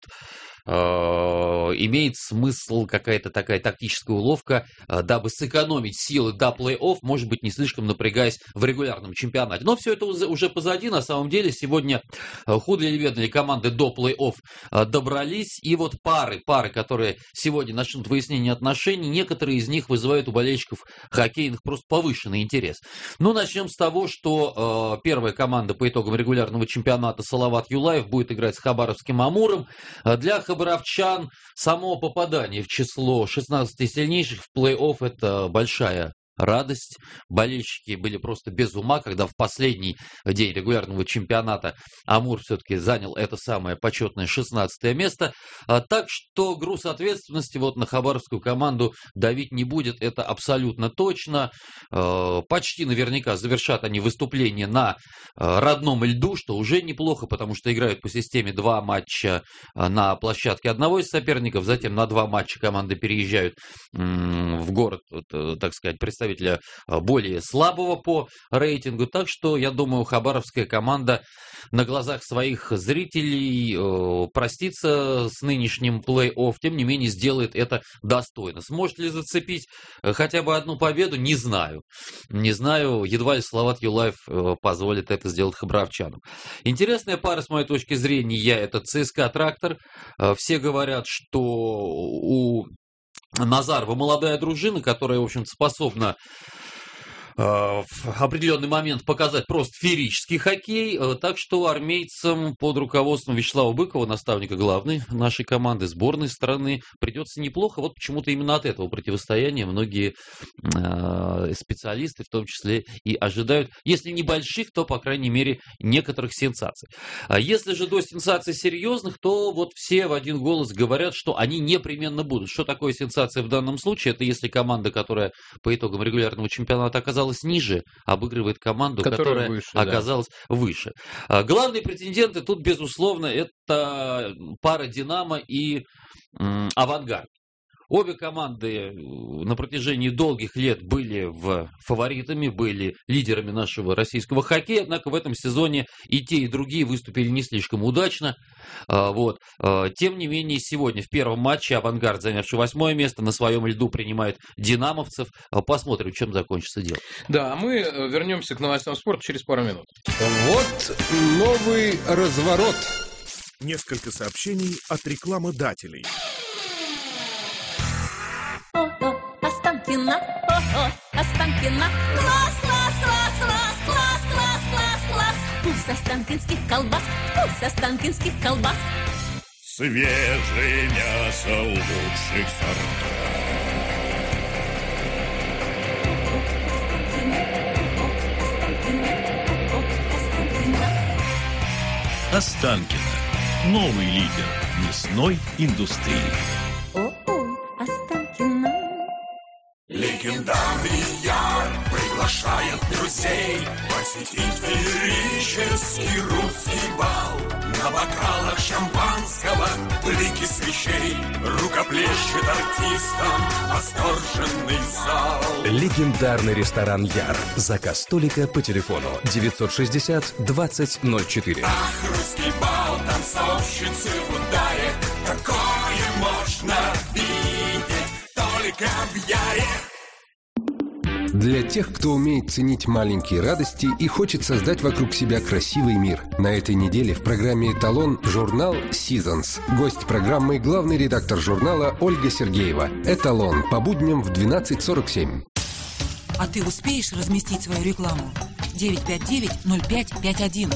имеет смысл какая-то такая тактическая уловка, дабы сэкономить силы до плей-офф, может быть, не слишком напрягаясь в регулярном чемпионате. Но все это уже позади. На самом деле, сегодня худо или бедно команды до плей-офф добрались. И вот пары, которые сегодня начнут выяснение отношений, некоторые из них вызывают у болельщиков хоккейных просто повышенный интерес. Ну, начнем с того, что первая команда по итогам регулярного чемпионата Салават Юлаев будет играть с Хабаровским Амуром. Для хабаровчан само попадание в число 16 сильнейших в плей-офф – это большая радость. Болельщики были просто без ума, когда в последний день регулярного чемпионата Амур все-таки занял это самое почетное 16-е место. Так что груз ответственности вот на хабаровскую команду давить не будет, это абсолютно точно. Почти наверняка завершат они выступление на родном льду, что уже неплохо, потому что играют по системе 2 матча на площадке одного из соперников, затем на 2 матча команды переезжают в город, так сказать, представителя более слабого по рейтингу. Так что, я думаю, хабаровская команда на глазах своих зрителей простится с нынешним плей-офф, тем не менее сделает это достойно. Сможет ли зацепить хотя бы одну победу? Не знаю. Не знаю, едва ли Салават Юлаев позволит это сделать хабаровчанам. Интересная пара, с моей точки зрения, это ЦСКА «Трактор». Все говорят, что у Назарова молодая дружина, которая, в общем-то, способна в определенный момент показать просто феерический хоккей. Так что армейцам под руководством Вячеслава Быкова, наставника главной нашей команды, сборной страны, придется неплохо. Вот почему-то именно от этого противостояния многие специалисты, в том числе, и ожидают, если не больших, то, по крайней мере, некоторых сенсаций. А если же до сенсаций серьезных, то вот все в один голос говорят, что они непременно будут. Что такое сенсация в данном случае? Это если команда, которая по итогам регулярного чемпионата оказалась ниже, обыгрывает команду, которая выше, оказалась выше. Главные претенденты тут, безусловно, это пара «Динамо» и «Авангард». Обе команды на протяжении долгих лет были фаворитами, были лидерами нашего российского хоккея, однако в этом сезоне и те, и другие выступили не слишком удачно. Вот. Тем не менее, сегодня в первом матче «Авангард», занявший 8-е место, на своем льду принимает «Динамовцев». Посмотрим, чем закончится дело. Да, а мы вернемся к новостям спорта через пару минут. Вот новый разворот. Несколько сообщений от рекламодателей. Останкино, Останкино, класс, класс, класс, класс, класс, класс, класс, класс. Вкус останкинских колбас, вкус останкинских колбас. Свежее мясо лучших сортов. Останкино. Новый лидер мясной индустрии. Легендарный яр приглашает друзей посетить феерический русский бал. На бокалах шампанского блики свечей рукоплещет артистам восторженный зал. Легендарный ресторан «Яр». Заказ столика по телефону 960-2004. Ах, русский бал, танцовщицы в ударе, такое можно видеть только в Яре. Для тех, кто умеет ценить маленькие радости и хочет создать вокруг себя красивый мир. На этой неделе в программе «Эталон» журнал «Seasons». Гость программы — главный редактор журнала Ольга Сергеева. «Эталон» по будням в 12:47. А ты успеешь разместить свою рекламу? 959-0551.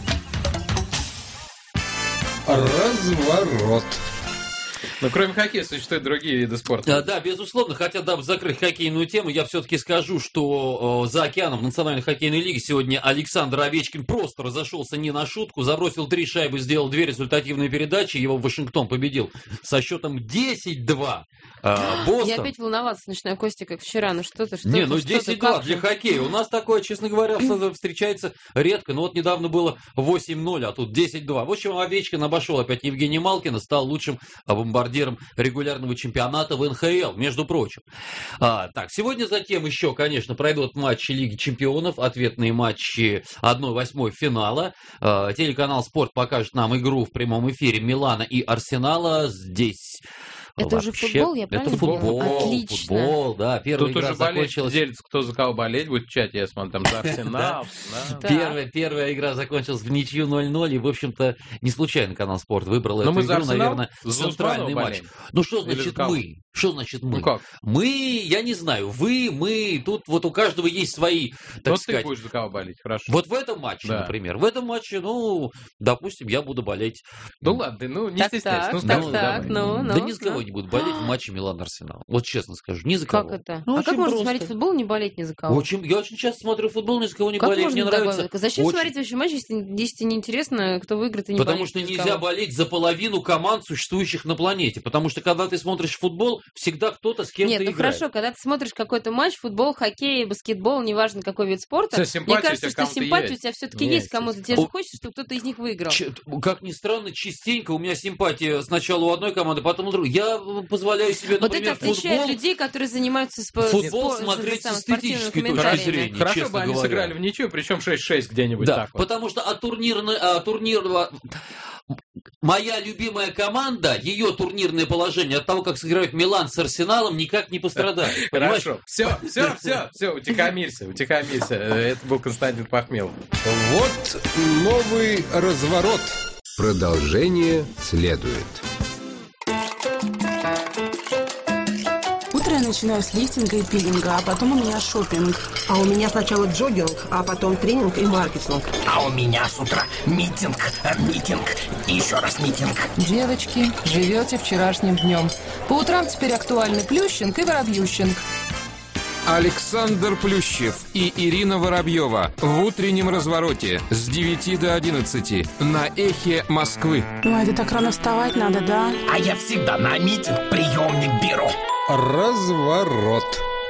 Разворот. Но кроме хоккея существуют другие виды спорта. Да, безусловно. Хотя, дабы закрыть хоккейную тему, я все-таки скажу, что за океаном в Национальной хоккейной лиге сегодня Александр Овечкин просто разошелся не на шутку, забросил 3 шайбы, сделал 2 результативные передачи, его Вашингтон победил со счетом 10-2. Бостон. Я опять волноваться начинаю, Костя, как вчера. Ну что-то, Не, ну 10-2 для хоккея. У нас такое, честно говоря, встречается редко. Ну вот недавно было 8-0, а тут 10-2. В общем, Овечкин обошел опять Евгения Малкина, стал лучшим бомбардиром регулярного чемпионата в НХЛ, между прочим. Так, сегодня затем еще, конечно, пройдут матчи Лиги Чемпионов, ответные матчи 1/8 финала. Телеканал «Спорт» покажет нам игру в прямом эфире Милана и Арсенала. Здесь... Это вообще, уже футбол, я правильно поняла? Отлично. Футбол, да. Первая Тут игра уже закончилась... делится, кто за кого болеть будет в чате, я смотрю, там за Арсенал. Первая игра закончилась в ничью 0-0, и, в общем-то, не случайно канал «Спорт» выбрал эту игру, наверное, центральный матч. Ну, что значит мы? Что значит мы? Мы, я не знаю, вы, мы, тут вот у каждого есть свои, так сказать... ты будешь за кого болеть, хорошо. Вот в этом матче, например. В этом матче, ну, допустим, я буду болеть... Ну, ладно, ну, не стесняйся. Да ни за кого не буду болеть в матче Милан-Арсенал. Вот честно скажу, ни за кого. Как это? А как можно смотреть футбол, не болеть ни за кого? Я очень часто смотрю футбол, ни за кого не болеть. Мне нравится. Зачем смотреть вообще матч, если неинтересно, кто выиграет и не болеть? Потому что нельзя болеть за половину команд, существующих на планете. Потому что, когда ты смотришь футбол, всегда кто-то с кем-то играет. Нет, ну хорошо, когда ты смотришь какой-то матч, футбол, хоккей, баскетбол, неважно какой вид спорта, мне кажется, что симпатия у тебя все-таки есть кому-то. Тебе же хочется, чтобы кто-то из них выиграл. Как ни странно, частенько у меня симпатия сначала у одной команды, потом у другой. Я позволяю себе, например, вот это отличает людей, которые занимаются футбол смотреть с эстетической точки зрения. Хорошо бы они сыграли в ничью, причем 6-6 где-нибудь. Да, потому что моя любимая команда, ее турнирное положение от того, как сыграют Милан с Арсеналом, никак не пострадает. Хорошо. Все, утихомирься. Это был Константин Пахмелов. Вот новый разворот. Продолжение следует. Утро начинаю с лифтинга и пилинга, а потом у меня шопинг. А у меня сначала джогинг, а потом тренинг и маркетинг. А у меня с утра митинг и еще раз митинг. Девочки, живете вчерашним днем. По утрам теперь актуальны Плющенко и Воробьющенко. Александр Плющев и Ирина Воробьева в утреннем развороте с 9 до 11 на Эхе Москвы. Ой, это так рано вставать надо, да? А я всегда на митинг приемник беру. Разворот.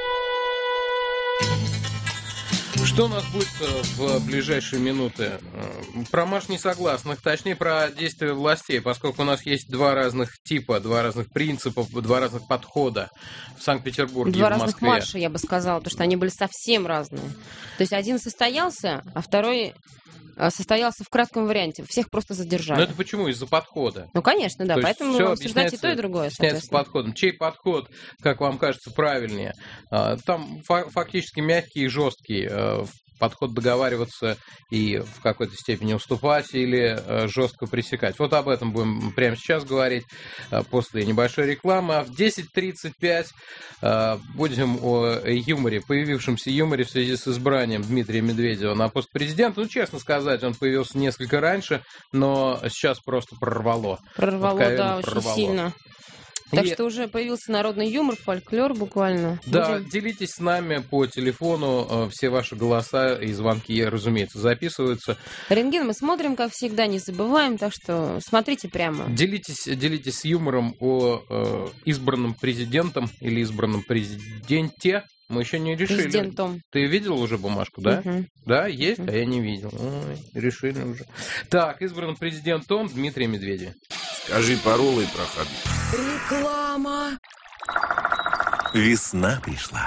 Что у нас будет в ближайшие минуты? Про марш несогласных, точнее про действия властей, поскольку у нас есть два разных типа, два разных принципа, два разных подхода в Санкт-Петербурге и в Москве. Два разных марша, я бы сказала, потому что они были совсем разные. То есть один состоялся, а второй состоялся в кратком варианте. Всех просто задержали. Но это почему? Из-за подхода. Ну, конечно, да. Поэтому обсуждать и то, и другое. Объясняется подходом. Чей подход, как вам кажется, правильнее? Там фактически мягкий и жесткий подход договариваться и в какой-то степени уступать или жестко пресекать. Вот об этом будем прямо сейчас говорить после небольшой рекламы. А в 10:35 будем о юморе, появившемся юморе в связи с избранием Дмитрия Медведева на пост президента. Ну, честно сказать, он появился несколько раньше, но сейчас просто прорвало. Прорвало, очень сильно. Так что уже появился народный юмор, фольклор буквально. Да, делитесь с нами по телефону. Все ваши голоса и звонки, разумеется, записываются. Рентген мы смотрим, как всегда, не забываем, так что смотрите прямо. Делитесь с юмором о избранном президентом или избранном президенте. Мы еще не решили. Президентом. Ты видел уже бумажку, да? Угу. Да, есть? А я не видел. Ой, решили уже. Так, избранным президентом Дмитрий Медведев. Скажи пароль и проходи. Реклама. Весна пришла.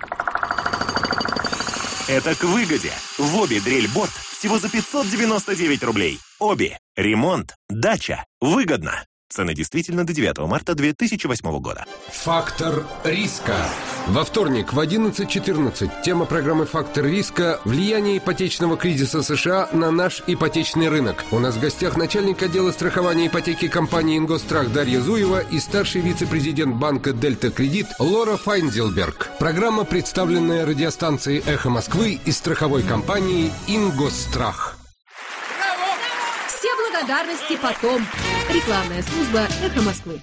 Это к выгоде. В Оби дрель-борт всего за 599 рублей. Оби. Ремонт. Дача. Выгодно. Цены действительно до 9 марта 2008 года. Фактор риска. Во вторник в 11:14 тема программы «Фактор риска. Влияние ипотечного кризиса США на наш ипотечный рынок». У нас в гостях начальник отдела страхования ипотеки компании «Ингосстрах» Дарья Зуева и старший вице-президент банка «Дельта Кредит» Лора Файнзелберг. Программа, представленная радиостанцией «Эхо Москвы» и страховой компанией «Ингосстрах». Все благодарности потом. Рекламная служба «Эхо Москвы».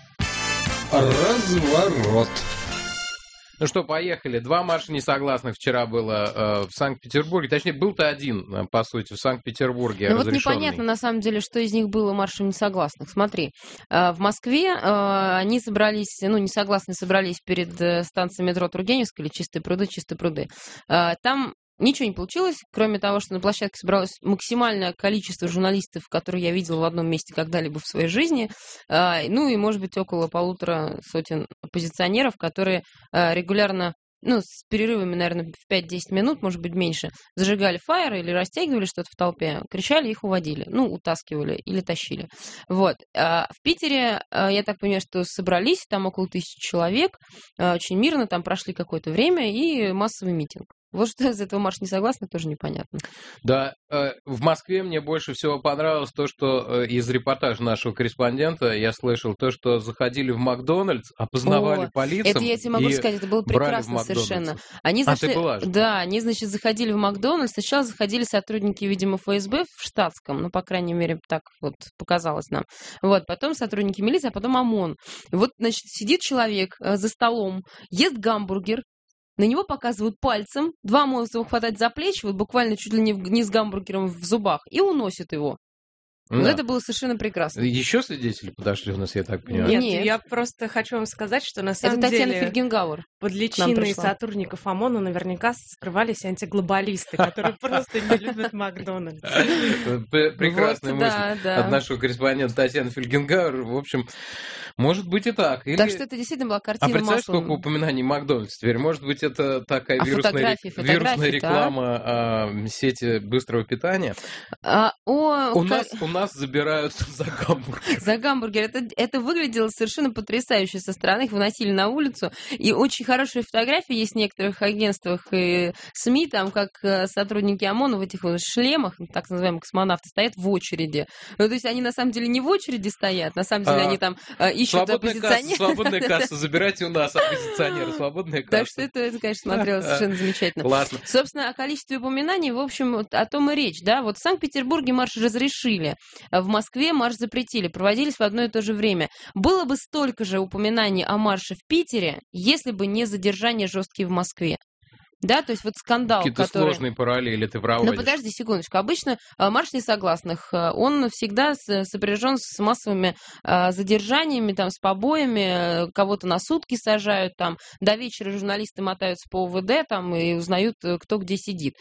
Разворот. Ну что, поехали. Два марша несогласных вчера было в Санкт-Петербурге. Точнее, был-то один, по сути, в Санкт-Петербурге Ну разрешенный. вот непонятно, на самом деле, что из них было маршем несогласных. Смотри, в Москве они собрались, несогласные собрались перед станцией метро Тургеневская или Чистые пруды. Там ничего не получилось, кроме того, что на площадке собралось максимальное количество журналистов, которые я видела в одном месте когда-либо в своей жизни, и, может быть, около 150 оппозиционеров, которые регулярно, с перерывами, наверное, в 5-10 минут, может быть, меньше, зажигали фаеры или растягивали что-то в толпе, кричали, их уводили, утаскивали или тащили. Вот. А в Питере, я так понимаю, что собрались, там около 1000 человек, очень мирно, там прошли какое-то время, и массовый митинг. Вот что из этого марш несогласных, тоже непонятно. Да, в Москве мне больше всего понравилось то, что из репортажа нашего корреспондента я слышал, то, что заходили в Макдональдс, опознавали по лицам. Это я тебе могу сказать, это было прекрасно совершенно. Они, ты была же? Да, они, заходили в Макдональдс, сначала заходили сотрудники, видимо, ФСБ в штатском, по крайней мере, так вот показалось нам. Вот, потом сотрудники милиции, а потом ОМОН. Вот, сидит человек за столом, ест гамбургер, на него показывают пальцем, два монстра его хватать за плечи, вот буквально чуть ли не с гамбургером в зубах, и уносят его. Да. Вот это было совершенно прекрасно. Еще свидетели подошли у нас, я так понимаю? Нет, я просто хочу вам сказать, что на самом деле... Это Татьяна Фельгенгауэр. Под личиной сотрудников ОМОНа наверняка скрывались антиглобалисты, которые просто не любят Макдональдс. Прекрасная мысль от нашего корреспондента Татьяны Фельгенгауэр. В общем, может быть и так. Так что это действительно была картина маслом. А представляешь, сколько упоминаний Макдональдс теперь? Может быть, это такая вирусная реклама сети быстрого питания? У нас забирают за гамбургер. За гамбургер. Это выглядело совершенно потрясающе со стороны. Их выносили на улицу. И очень хорошие фотографии есть в некоторых агентствах и СМИ, там как сотрудники ОМОНа в этих вот шлемах, так называемые космонавты, стоят в очереди. То есть они на самом деле не в очереди стоят, на самом деле они там ищут оппозиционеров. Свободная касса, забирайте у нас оппозиционеры, свободная касса. Так что это, конечно, смотрелось совершенно замечательно. Классно. Собственно, о количестве упоминаний, в общем, о том и речь, да. Вот в Санкт-Петербурге марш разрешили, в Москве марш запретили, проводились в одно и то же время. Было бы столько же упоминаний о марше в Питере, если бы не задержания жесткие в Москве. Да, то есть вот скандал, какие-то сложные параллели ты проводишь. Ну, подожди секундочку. Обычно марш несогласных, он всегда сопряжен с массовыми задержаниями, там, с побоями, кого-то на сутки сажают, там, до вечера журналисты мотаются по УВД, там, и узнают, кто где сидит.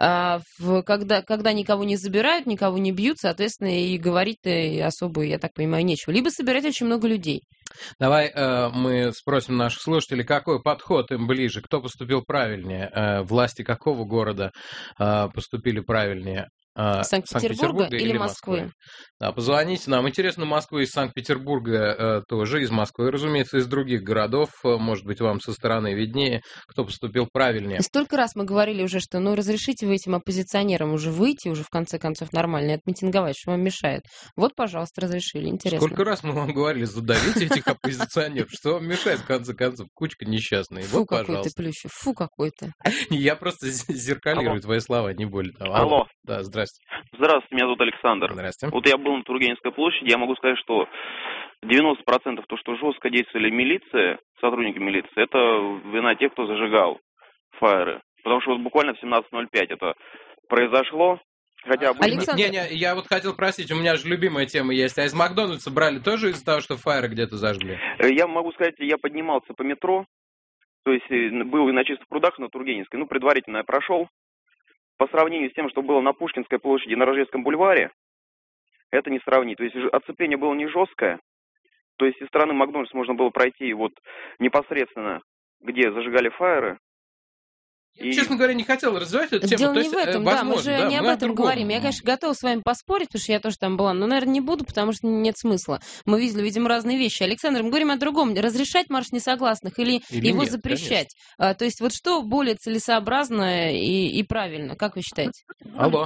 Когда никого не забирают, никого не бьют, соответственно, и говорить-то особо, я так понимаю, нечего. Либо собирать очень много людей. Давай мы спросим наших слушателей, какой подход им ближе, кто поступил правильнее, власти какого города поступили правильнее, Санкт-Петербурга или Москвы? Да, позвоните нам. Интересно, Москвы из Санкт-Петербурга тоже, из Москвы, разумеется, из других городов. Может быть, вам со стороны виднее, кто поступил правильнее. Столько раз мы говорили уже, что разрешите вы этим оппозиционерам уже выйти, уже в конце концов нормально, отмитинговать, что вам мешает. Вот, пожалуйста, разрешили. Интересно. Сколько раз мы вам говорили, задавите этих оппозиционеров, что вам мешает, в конце концов, кучка несчастная. Фу, вот, какой пожалуйста. ты, Плющев, фу, какой ты. Я просто зеркалирую твои слова, не более того. Алло. Да, здрасте. Здравствуйте, меня зовут Александр. Здравствуйте. Вот я был на Тургеневской площади, я могу сказать, что 90% то, что жестко действовали милиция, сотрудники милиции, это вина тех, кто зажигал фаеры. Потому что вот буквально в 17:05 это произошло. Хотя бы... Не, я вот хотел просить, у меня же любимая тема есть. А из Макдональдса брали тоже из-за того, что фаеры где-то зажгли? Я могу сказать, я поднимался по метро, то есть был и на Чистых прудах, и на Тургеневской. Предварительно я прошел. По сравнению с тем, что было на Пушкинской площади и на Рождественском бульваре, это не сравнить. То есть оцепление было не жесткое. То есть из стороны Макдональдса можно было пройти вот непосредственно, где зажигали фаеры. Я, честно говоря, не хотел развивать эту тему. Дело не в этом, да, мы же не об этом говорим. Я, конечно, готова с вами поспорить, потому что я тоже там была, но, наверное, не буду, потому что нет смысла. Мы видим разные вещи. Александр, мы говорим о другом. Разрешать марш несогласных или его нет, запрещать? То есть вот что более целесообразно и правильно, как вы считаете? Алло.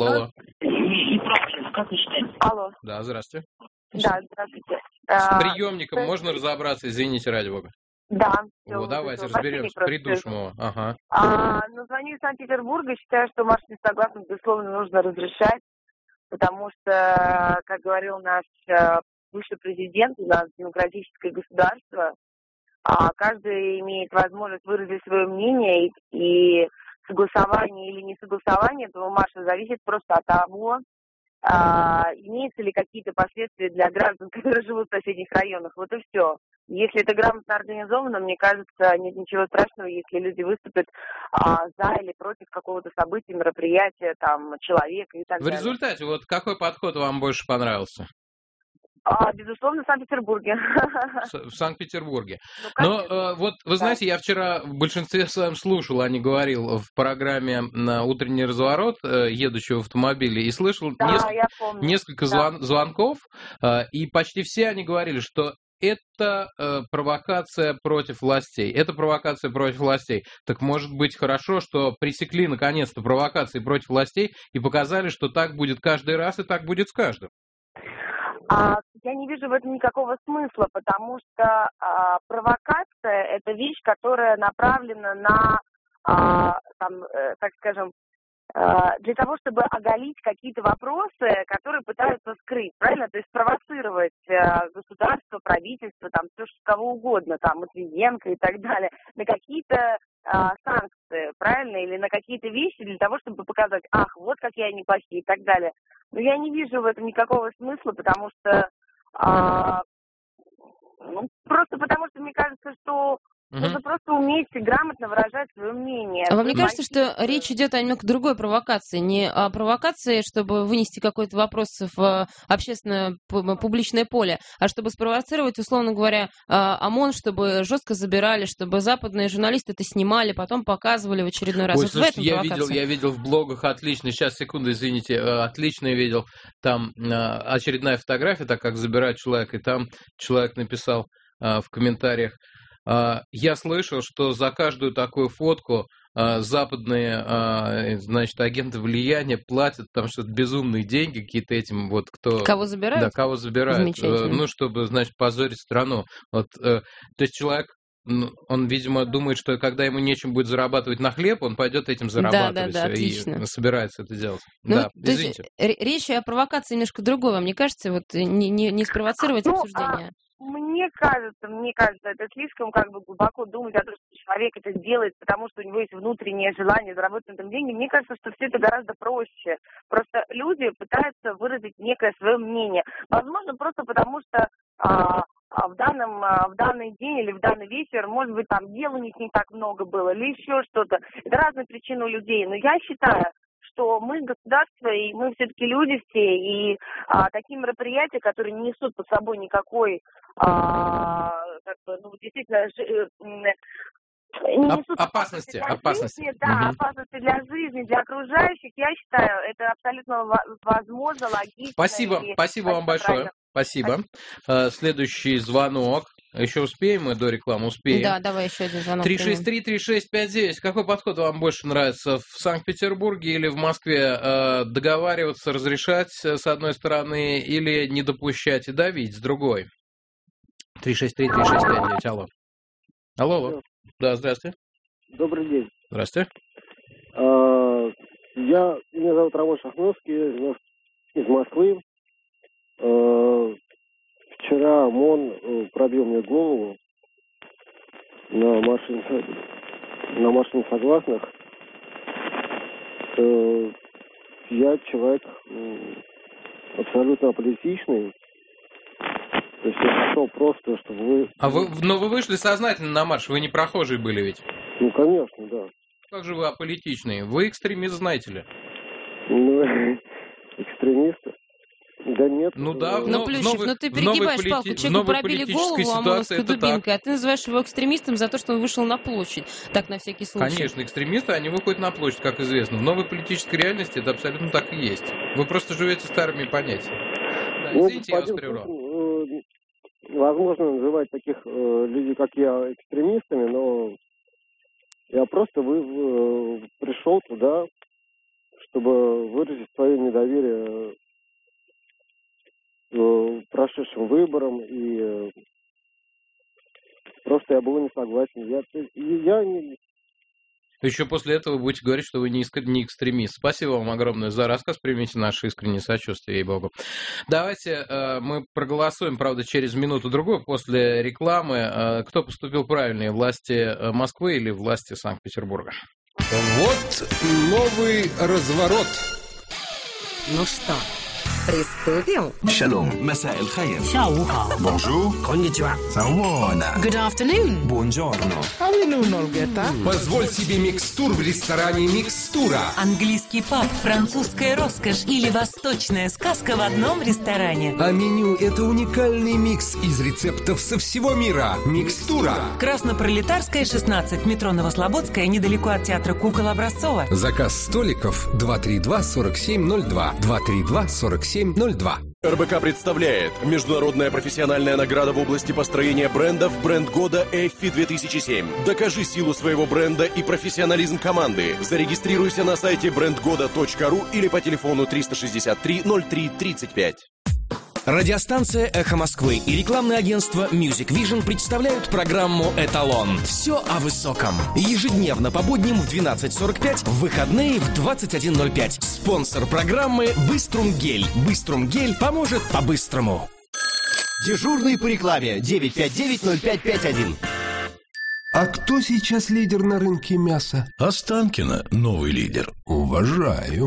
И правильно, как вы считаете? Алло. Да, здравствуйте. Да, здравствуйте. С приемником можно разобраться, извините, ради бога. Да. Давайте разберемся, придушим его. Ага. Звоню из Санкт-Петербурга, считаю, что марш несогласных, безусловно, нужно разрешать, потому что, как говорил наш бывший президент, у нас демократическое государство, каждый имеет возможность выразить свое мнение, и согласование или несогласование этого марша зависит просто от того, имеются ли какие-то последствия для граждан, которые живут в соседних районах. Вот и все. Если это грамотно организовано, мне кажется, нет ничего страшного, если люди выступят за или против какого-то события, мероприятия, там, человека и так далее. В результате, вот какой подход вам больше понравился? Безусловно, в Санкт-Петербурге. В Санкт-Петербурге. Но вот, вы знаете, я вчера в большинстве своем слушал, а не говорил, в программе «Утренний разворот», едущего в автомобиле, и слышал несколько звонков, и почти все они говорили, что это провокация против властей. Это провокация против властей. Так может быть хорошо, что пресекли наконец-то провокации против властей и показали, что так будет каждый раз и так будет с каждым. Я не вижу в этом никакого смысла, потому что провокация – это вещь, которая направлена на, так скажем, для того, чтобы оголить какие-то вопросы, которые пытаются скрыть, правильно? То есть провоцировать государство, правительство, там, все, кого угодно, там, Матвиенко и так далее, на какие-то санкции, правильно? Или на какие-то вещи для того, чтобы показать, ах, вот какие они плохие и так далее. Но я не вижу в этом никакого смысла, потому что просто потому что мне кажется, что нужно просто уметь грамотно выражать свое мнение. А вам не кажется, что речь идет о немного другой провокации? Не о провокации, чтобы вынести какой-то вопрос в общественное публичное поле, а чтобы спровоцировать, условно говоря, ОМОН, чтобы жестко забирали, чтобы западные журналисты это снимали, потом показывали в очередной раз. Ой, вот слушайте, в этом я видел в блогах отлично, сейчас, секунду, извините, отлично я видел, там очередная фотография, так как забирают человека, и там человек написал в комментариях: я слышал, что за каждую такую фотку западные, значит, агенты влияния платят там что-то безумные деньги какие-то этим вот кто... Кого забирают? Да, кого забирают. Ну, чтобы, значит, позорить страну. Вот, то есть человек, он, видимо, думает, что когда ему нечем будет зарабатывать на хлеб, он пойдет этим зарабатывать и собирается это делать. Ну, да, то есть речь о провокации немножко другой, вам не кажется? Вот не спровоцировать обсуждение. Мне кажется, это слишком глубоко думать о том, что человек это делает, потому что у него есть внутреннее желание заработать на этом деньги. Мне кажется, что все это гораздо проще. Просто люди пытаются выразить некое свое мнение. Возможно, просто потому что в данный день или в данный вечер, может быть, там дел у них не так много было или еще что-то. Это разные причины у людей. Но я считаю, что мы государство, и мы все-таки люди все, и такие мероприятия, которые не несут под собой никакой, действительно, не несут опасности. Опасности для жизни, для окружающих, я считаю, это абсолютно возможно, логично. Спасибо вам большое. Спасибо. Следующий звонок. Еще успеем мы до рекламы? Успеем. Да, давай еще один звонок. 363-3659. Какой подход вам больше нравится? В Санкт-Петербурге или в Москве? Договариваться, разрешать с одной стороны или не допущать и давить с другой? 363-3659. Алло. Алло. Да, здравствуйте. Добрый день. Здравствуйте. Меня зовут Роман Шахновский, из Москвы. Вчера ОМОН пробил мне голову на машине согласных. Я человек абсолютно аполитичный. То есть я хотел просто, чтобы вы... Но вы вышли сознательно на марш, вы не прохожие были ведь? Ну, конечно, да. Как же вы аполитичные? Вы экстремист, знаете ли? Ну, экстремисты? Да нет. Ну да, Плющев, ты перегибаешь палку. Человеку пробили голову ОМОНовской дубинкой, а ты называешь его экстремистом за то, что он вышел на площадь. Так, на всякий случай. Конечно, экстремисты, они выходят на площадь, как известно. В новой политической реальности это абсолютно так и есть. Вы просто живете старыми понятиями. Да, извините, я вас прервал. Возможно, называть таких людей, как я, экстремистами, но я просто пришел туда, чтобы выразить свое недоверие прошедшим выборам, и просто я был не согласен. Еще после этого вы будете говорить, что вы не экстремист. Спасибо вам огромное за рассказ. Примите наше искреннее сочувствие, ей-богу. Давайте мы проголосуем, правда, через минуту-другую после рекламы. Кто поступил правильнее, власти Москвы или власти Санкт-Петербурга? Вот новый разворот. Ну что, приступим? Шалом, مساء الخير. Bonjour. Konnichiwa. Савона. Good afternoon. Buongiorno. Позволь себе микстур в ресторане «Микстура». Английский паб, французская роскошь или восточная сказка в одном ресторане. А меню – это уникальный микс из рецептов со всего мира. «Микстура». Краснопролетарская, 16, метро Новослободская, недалеко от театра «Кукол» Образцова. Заказ столиков 232-4702. 232-4702. РБК представляет международная профессиональная награда в области построения брендов «Бренд года EFFI 2007». Докажи силу своего бренда и профессионализм команды. Зарегистрируйся на сайте brandgoda.ru или по телефону 363 03 35. Радиостанция «Эхо Москвы» и рекламное агентство Music Vision представляют программу «Эталон». Все о высоком. Ежедневно по будням в 12:45, в выходные в 21:05. Спонсор программы «Быструмгель». «Быструмгель» поможет по-быстрому. Дежурный по рекламе 959-0551. А кто сейчас лидер на рынке мяса? Останкино, новый лидер. Уважаю.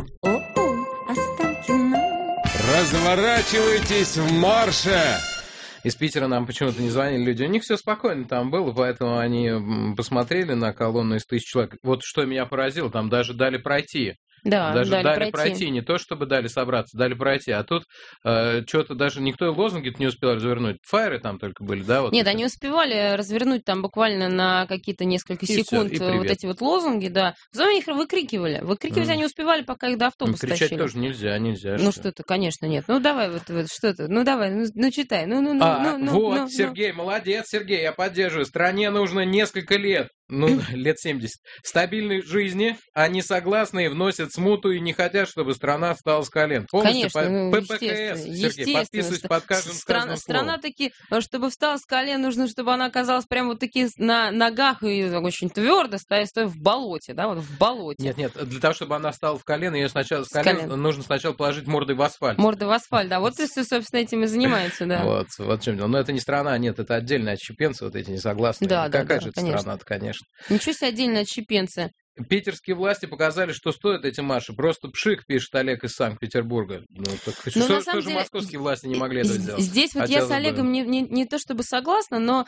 Разворачивайтесь в марше! Из Питера нам почему-то не звонили люди. У них все спокойно там было, поэтому они посмотрели на колонну из 1000 человек. Вот что меня поразило, там даже дали пройти. Да, даже дали пройти. Не то, чтобы дали собраться, дали пройти. А тут что-то даже никто лозунги не успел развернуть. Фаеры там только были, да? Вот. Нет, они успевали развернуть там буквально на какие-то несколько секунд вот эти вот лозунги, да. Зато их выкрикивали. Выкрикивать они успевали, пока их до автобуса кричать тащили. Тоже нельзя. Ну что-то, конечно, нет. Ну давай вот что-то. Ну давай, ну читай. Вот, Сергей, молодец, Сергей, я поддерживаю. Стране нужно несколько лет. лет 70, стабильной жизни, а несогласные вносят смуту и не хотят, чтобы страна встала с колен. Полностью ППКС, Сергей, подписываюсь под каждым сказанным Страна словом. таки, чтобы встала с колен, нужно, чтобы она оказалась прямо вот таки на ногах и очень твердо, стоя в болоте, да, вот в болоте. Нет, для того, чтобы она встала в колено, ее сначала с колен нужно сначала положить мордой в асфальт. Мордой в асфальт, да, вот и все, собственно, этим и занимается, да. Вот в чем дело. Но это не страна, нет, это отдельные отщепенцы, вот эти несогласные. Да, Какая же это конечно. страна-то, конечно. Ничего себе отдельные отщепенцы. Питерские власти показали, что стоят эти марши. Просто пшик, пишет Олег из Санкт-Петербурга. Что же московские власти не могли этого сделать? Здесь вот я с Олегом не то чтобы согласна, но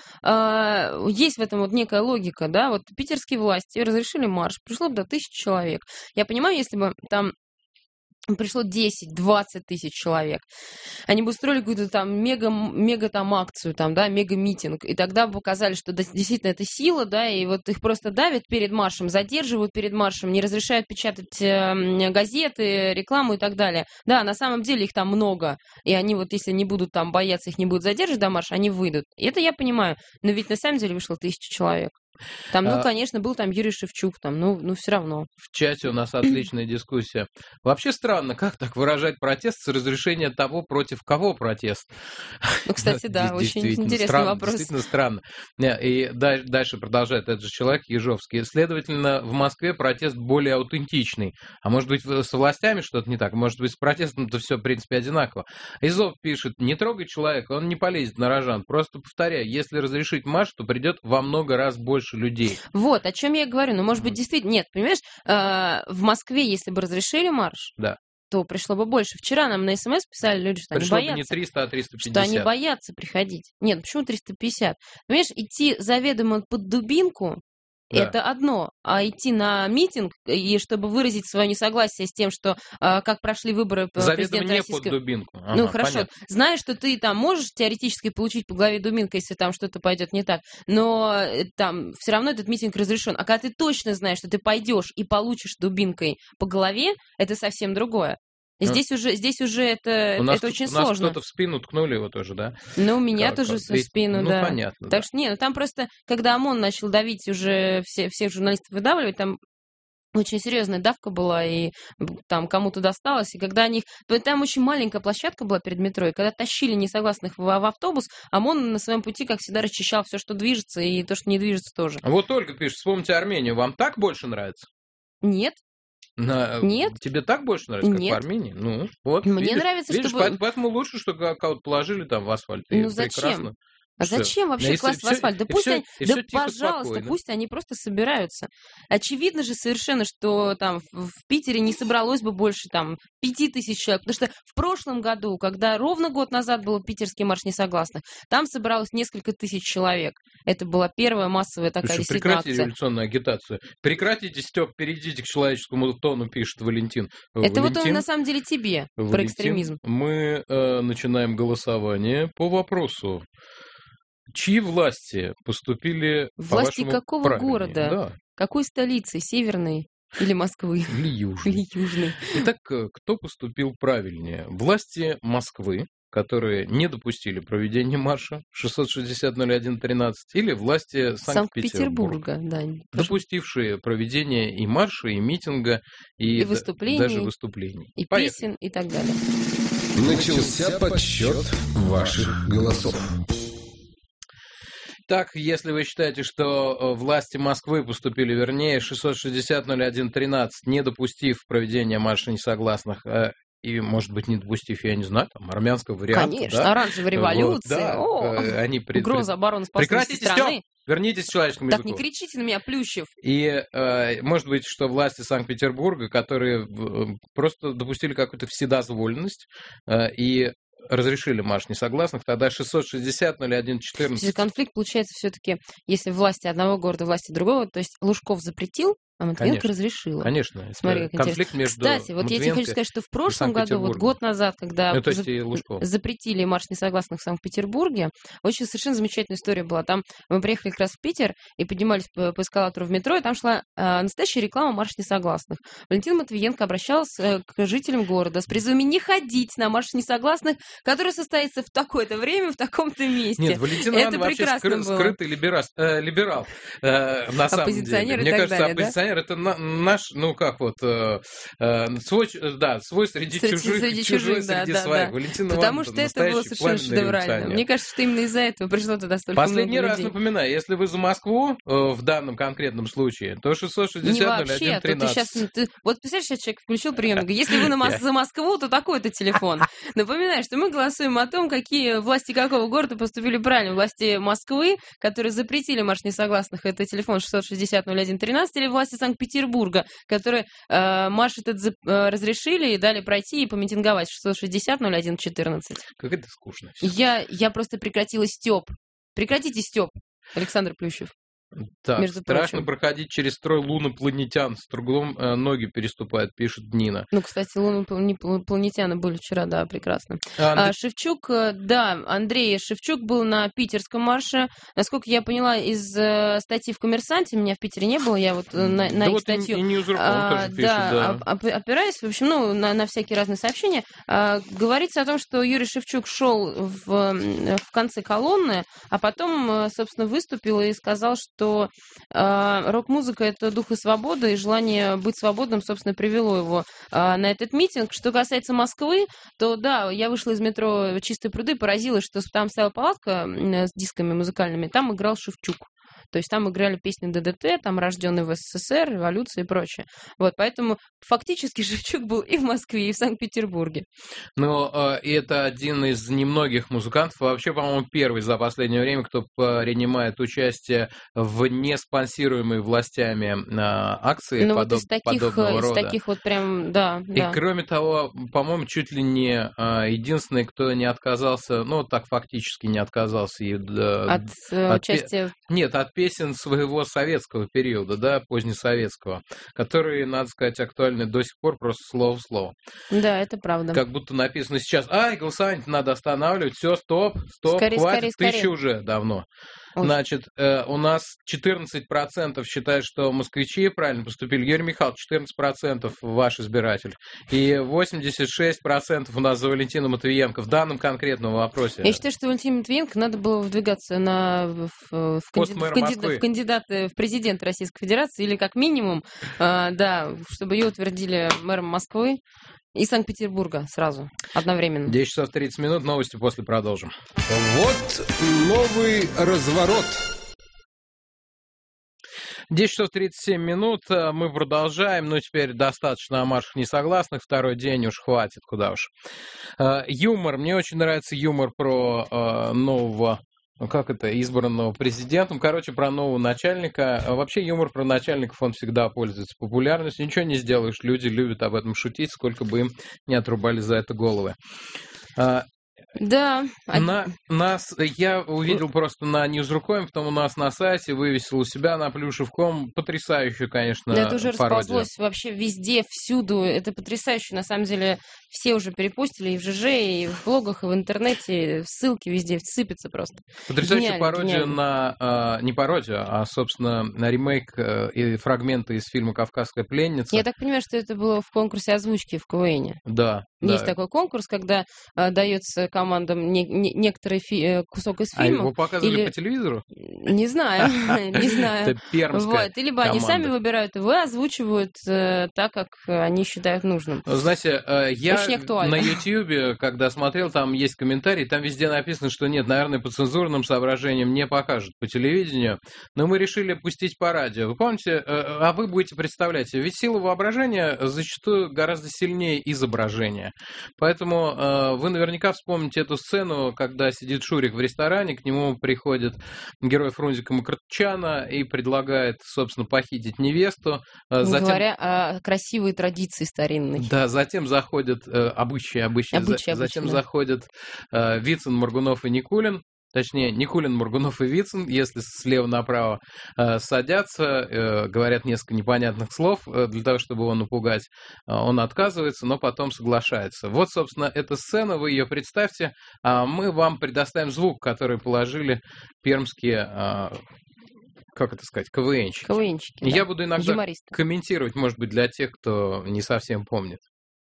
есть в этом вот некая логика, да, вот питерские власти разрешили марш, пришло бы до 1000 человек. Я понимаю, если бы там пришло 10-20 тысяч человек, они бы устроили какую-то там мега там акцию, там, да, мега-митинг, и тогда бы показали, что действительно это сила, да, и вот их просто давят перед маршем, задерживают перед маршем, не разрешают печатать газеты, рекламу и так далее. Да, на самом деле их там много, и они вот, если не будут там бояться, их не будут задерживать до марша, они выйдут. И это я понимаю, но ведь на самом деле вышло 1000 человек. Там, конечно, был там Юрий Шевчук, там, ну, все равно. В чате у нас отличная дискуссия. Вообще странно, как так выражать протест с разрешения того, против кого протест? Ну, кстати, да, очень интересный вопрос. Действительно странно. И дальше продолжает этот же человек, Ежовский. Следовательно, в Москве протест более аутентичный. А может быть, с властями что-то не так? Может быть, с протестом-то все, в принципе, одинаково. Изов пишет, не трогай человека, он не полезет на рожан. Просто повторяю, если разрешить марш, то придет во много раз больше людей. Вот, о чем я говорю. Ну, может быть, действительно... Нет, понимаешь, в Москве, если бы разрешили марш, да, то пришло бы больше. Вчера нам на СМС писали люди, что пришло они боятся. Пришло бы не 300, а 350. Что они боятся приходить. Нет, почему 350? Понимаешь, идти заведомо под дубинку, да, это одно, а идти на митинг, и чтобы выразить свое несогласие с тем, что как прошли выборы президента российского... под дубинку. Ага, ну, хорошо. Понятно. Знаешь, что ты там можешь теоретически получить по голове дубинкой, если там что-то пойдет не так, но там все равно этот митинг разрешен. А когда ты точно знаешь, что ты пойдешь и получишь дубинкой по голове, это совсем другое. Здесь уже это очень сложно. У нас кто-то в спину ткнули его тоже, да? Ну, у меня тоже в спину, да. Ну, понятно. Так что, ну там просто, когда ОМОН начал давить уже всех журналистов выдавливать, там очень серьезная давка была, и там кому-то досталось, и когда они... Там очень маленькая площадка была перед метро, и когда тащили несогласных в автобус, ОМОН на своем пути, как всегда, расчищал все, что движется, и то, что не движется, тоже. Вот Ольга пишет, вспомните Армению, вам так больше нравится? Нет. Нет. Тебе так больше нравится, как Нет. в Армении? Ну, вот. Мне нравится, чтобы... Поэтому лучше, что кого-то положили там в асфальт. Ну, зачем? Прекрасно. А зачем вообще класть в асфальт? Да пусть они, да пожалуйста, спокойно. Пусть они просто собираются. Очевидно же совершенно, что там в Питере не собралось бы больше там 5000 человек, потому что в прошлом году, когда ровно год назад был питерский марш несогласных, там собралось несколько тысяч человек. Это была первая массовая такая действительно акция. Прекратите революционную агитацию. Прекратите, Степ, перейдите к человеческому тону, пишет Валентин. Это вот он на самом деле тебе Валентин, про экстремизм. Мы начинаем голосование по вопросу. Чьи власти поступили, власти по-вашему, какого правильнее? города? Да. Какой столицы? Северной или Москвы? Или Южной. Итак, кто поступил правильнее? Власти Москвы, которые не допустили проведения марша 660-01-13, или власти Санкт-Петербурга, да, допустившие проведение и марша, и митинга, и выступлений, даже выступлений. И песен, и так далее. Начался подсчет ваших голосов. Так, если вы считаете, что власти Москвы поступили вернее, 660-01-13, не допустив проведения марша несогласных, и, может быть, не допустив, я не знаю, там, армянского варианта. Конечно, да? оранжевой революции. Вот, да, они угроза обороноспособности страны. Степ! Вернитесь к человеческому языку. Так, не кричите на меня, Плющев. И, может быть, что власти Санкт-Петербурга, которые просто допустили какую-то вседозволенность и разрешили марш несогласных, тогда 660-01-14. Конфликт получается все-таки, если власти одного города, власти другого, то есть Лужков запретил А Матвиенко Конечно. разрешила. Конечно. Смотри, как конфликт интересно. между Кстати, вот я тебе хочу сказать, что в прошлом году, вот год назад, когда то есть и Лужков. запретили марш несогласных в Санкт-Петербурге, очень совершенно замечательная история была. Там мы приехали как раз в Питер и поднимались по эскалатору в метро, и там шла настоящая реклама марш несогласных. Валентина Матвиенко обращалась к жителям города с призывами не ходить на марш несогласных, который состоится в такое-то время, в таком-то месте. Нет, Валентина это Ивановна вообще скрытый либерал, на самом деле. Мне кажется, оппозиционер это наш, ну как вот, свой среди чужих, чужой среди своих. Валентина Потому Ивановна что это было совершенно шедеврально. Мне кажется, что именно из-за этого пришло туда столько Последний много раз людей. напоминаю, если вы за Москву в данном конкретном случае, то 660 Не вообще, то ты сейчас... Вот представляешь, сейчас человек включил приемник. Если вы за Москву, то такой-то телефон. Напоминаю, что мы голосуем о том, какие власти какого города поступили правильно. Власти Москвы, которые запретили марш несогласных, это телефон 660-01-13, или власти Санкт-Петербурга, которые марш этот разрешили и дали пройти и помитинговать 660-01-14. Как это скучно. Я просто прекратила стёб. Прекратите стёб, Александр Плющев. Так, между страшно прочим. проходить через строй лунопланетян. С трудом ноги переступают, пишет Нина. Ну, кстати, лунопланетяне были вчера, да, прекрасно. Шевчук, да, Андрей Шевчук был на питерском марше. Насколько я поняла, из статьи в «Коммерсанте», меня в Питере не было, я вот на их вот статью... и Ньюзруком тоже пишет, да. Опираясь, в общем, ну, на всякие разные сообщения, говорится о том, что Юрий Шевчук шел в конце колонны, а потом, собственно, выступил и сказал, что рок-музыка — это дух и свобода, и желание быть свободным, собственно, привело его на этот митинг. Что касается Москвы, то да, я вышла из метро «Чистые пруды», поразилась, что там стояла палатка с дисками музыкальными, там играл Шевчук. То есть там играли песни ДДТ, там «Рожденный в СССР», «Революция» и прочее. Вот, поэтому фактически Шевчук был и в Москве, и в Санкт-Петербурге. Ну, и это один из немногих музыкантов, вообще, по-моему, первый за последнее время, кто принимает участие в неспонсируемой властями акции ну, подобного рода. Из таких вот прям, да. И кроме того, по-моему, чуть ли не единственный, кто не отказался, ну, так фактически не отказался от участия... Нет, от песен своего советского периода, да, позднесоветского, которые, надо сказать, актуальны до сих пор, просто слово в слово. Да, это правда. Как будто написано сейчас, голосование надо останавливать, все, стоп, скорее, хватит, скорее. тысяча уже давно. Значит, у нас 14% считают, что москвичи правильно поступили. Юрий Михайлович, 14% ваш избиратель. И 86% у нас за Валентину Матвиенко в данном конкретном вопросе. Я считаю, что Валентину Матвиенко надо было выдвигаться в кандидаты в президенты Российской Федерации, или как минимум, да, чтобы ее утвердили мэром Москвы и Санкт-Петербурга сразу, одновременно. 10 часов 30 минут, новости после продолжим. Вот новый разворот. 10 часов 37 минут, мы продолжаем, но теперь достаточно о маршах несогласных, второй день уж хватит, куда уж. Юмор, мне очень нравится юмор про нового... избранного президентом. Короче, про нового начальника. Вообще, юмор про начальников, он всегда пользуется популярностью. Ничего не сделаешь. Люди любят об этом шутить, сколько бы им не отрубали за это головы. Да. Я увидел просто на Ньюзрукоме, потом у нас на сайте, вывесил у себя на Плюшев.ком. Потрясающую, конечно, да, это уже пародию. расползлось вообще везде, всюду. Это потрясающе. На самом деле, все уже перепостили и в ЖЖ, и в блогах, и в интернете. Ссылки везде сыпятся просто. Потрясающая пародия на... Не пародия, а, собственно, на ремейк и фрагменты из фильма «Кавказская пленница». Я так понимаю, что это было в конкурсе озвучки в КВН. Да. Есть такой конкурс, когда дается командам некоторый кусок из фильма. А его показывали по телевизору? Не знаю, не знаю. Это пермская И либо они сами выбирают его, озвучивают так, как они считают нужным. Знаете, я на Ютьюбе, когда смотрел, там есть комментарии, там везде написано, что нет, наверное, по цензурным соображениям не покажут по телевидению, но мы решили пустить по радио. Вы помните, а вы будете представлять, ведь сила воображения зачастую гораздо сильнее изображения. Поэтому вы наверняка вспомните эту сцену, когда сидит Шурик в ресторане, к нему приходит герой Фрунзика Макартчана и предлагает, собственно, похитить невесту. Затем... Говоря о красивой традиции старинной. Да, затем заходят обычные. Затем да. заходят Вицин, Моргунов и Никулин. точнее, Никулин, Моргунов и Вицин, если слева направо садятся, говорят несколько непонятных слов для того, чтобы его напугать, он отказывается, но потом соглашается. Вот, собственно, эта сцена, вы ее представьте, а мы вам предоставим звук, который положили пермские, как это сказать, КВНщики. КВНщики, да. Я буду иногда Юмористы. комментировать, может быть, для тех, кто не совсем помнит.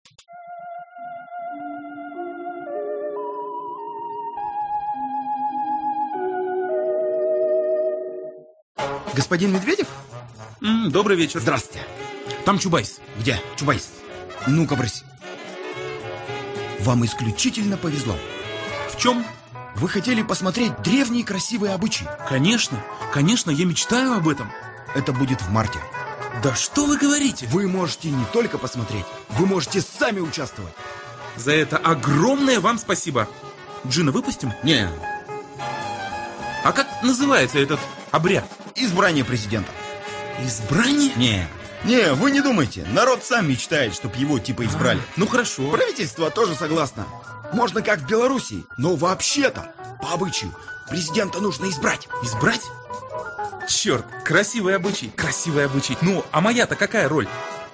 Господин Медведев? Добрый вечер. Здравствуйте. Там Чубайс. Где Чубайс? Ну-ка, брось. Вам исключительно повезло. В чем? Вы хотели посмотреть древние красивые обычаи. Конечно, я мечтаю об этом. Это будет в марте. Да что вы говорите? Вы можете не только посмотреть, вы можете сами участвовать. За это огромное вам спасибо. Джина выпустим? Не. А как называется этот обряд? Избрание президента. Избрание? Не, вы не думайте. Народ сам мечтает, чтобы его типа избрали. Ну хорошо. Правительство тоже согласно. Можно как в Белоруссии, но вообще-то, по обычаю, президента нужно избрать. Избрать? Черт, красивый обычай. Ну, а моя-то какая роль?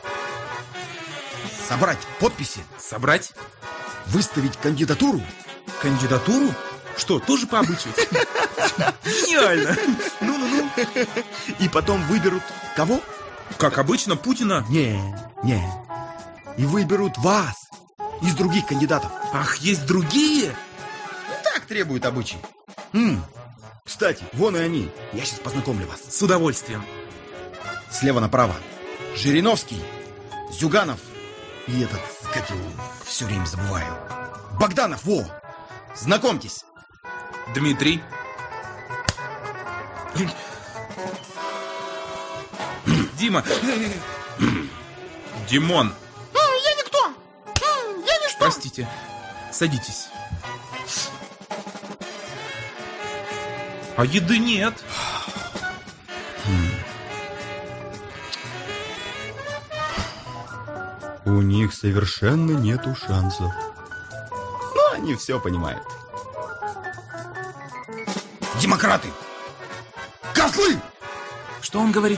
Собрать подписи. Собрать? Выставить кандидатуру. Кандидатуру? Что, тоже по обычаю? Гениально! Ну. И потом выберут кого? Как обычно, Путина. Не. И выберут вас из других кандидатов. Ах, есть другие? Так требует обычай. Кстати, вон и они. Я сейчас познакомлю вас. С удовольствием. Слева направо. Жириновский, Зюганов и этот, как его, все время забываю. Богданов, во! Знакомьтесь. Дмитрий. Дима. Димон. Я никто. Я ничто. Простите. Садитесь. А еды нет. У них совершенно нету шансов. Но они все понимают. Демократы! Козлы! Что он говорит?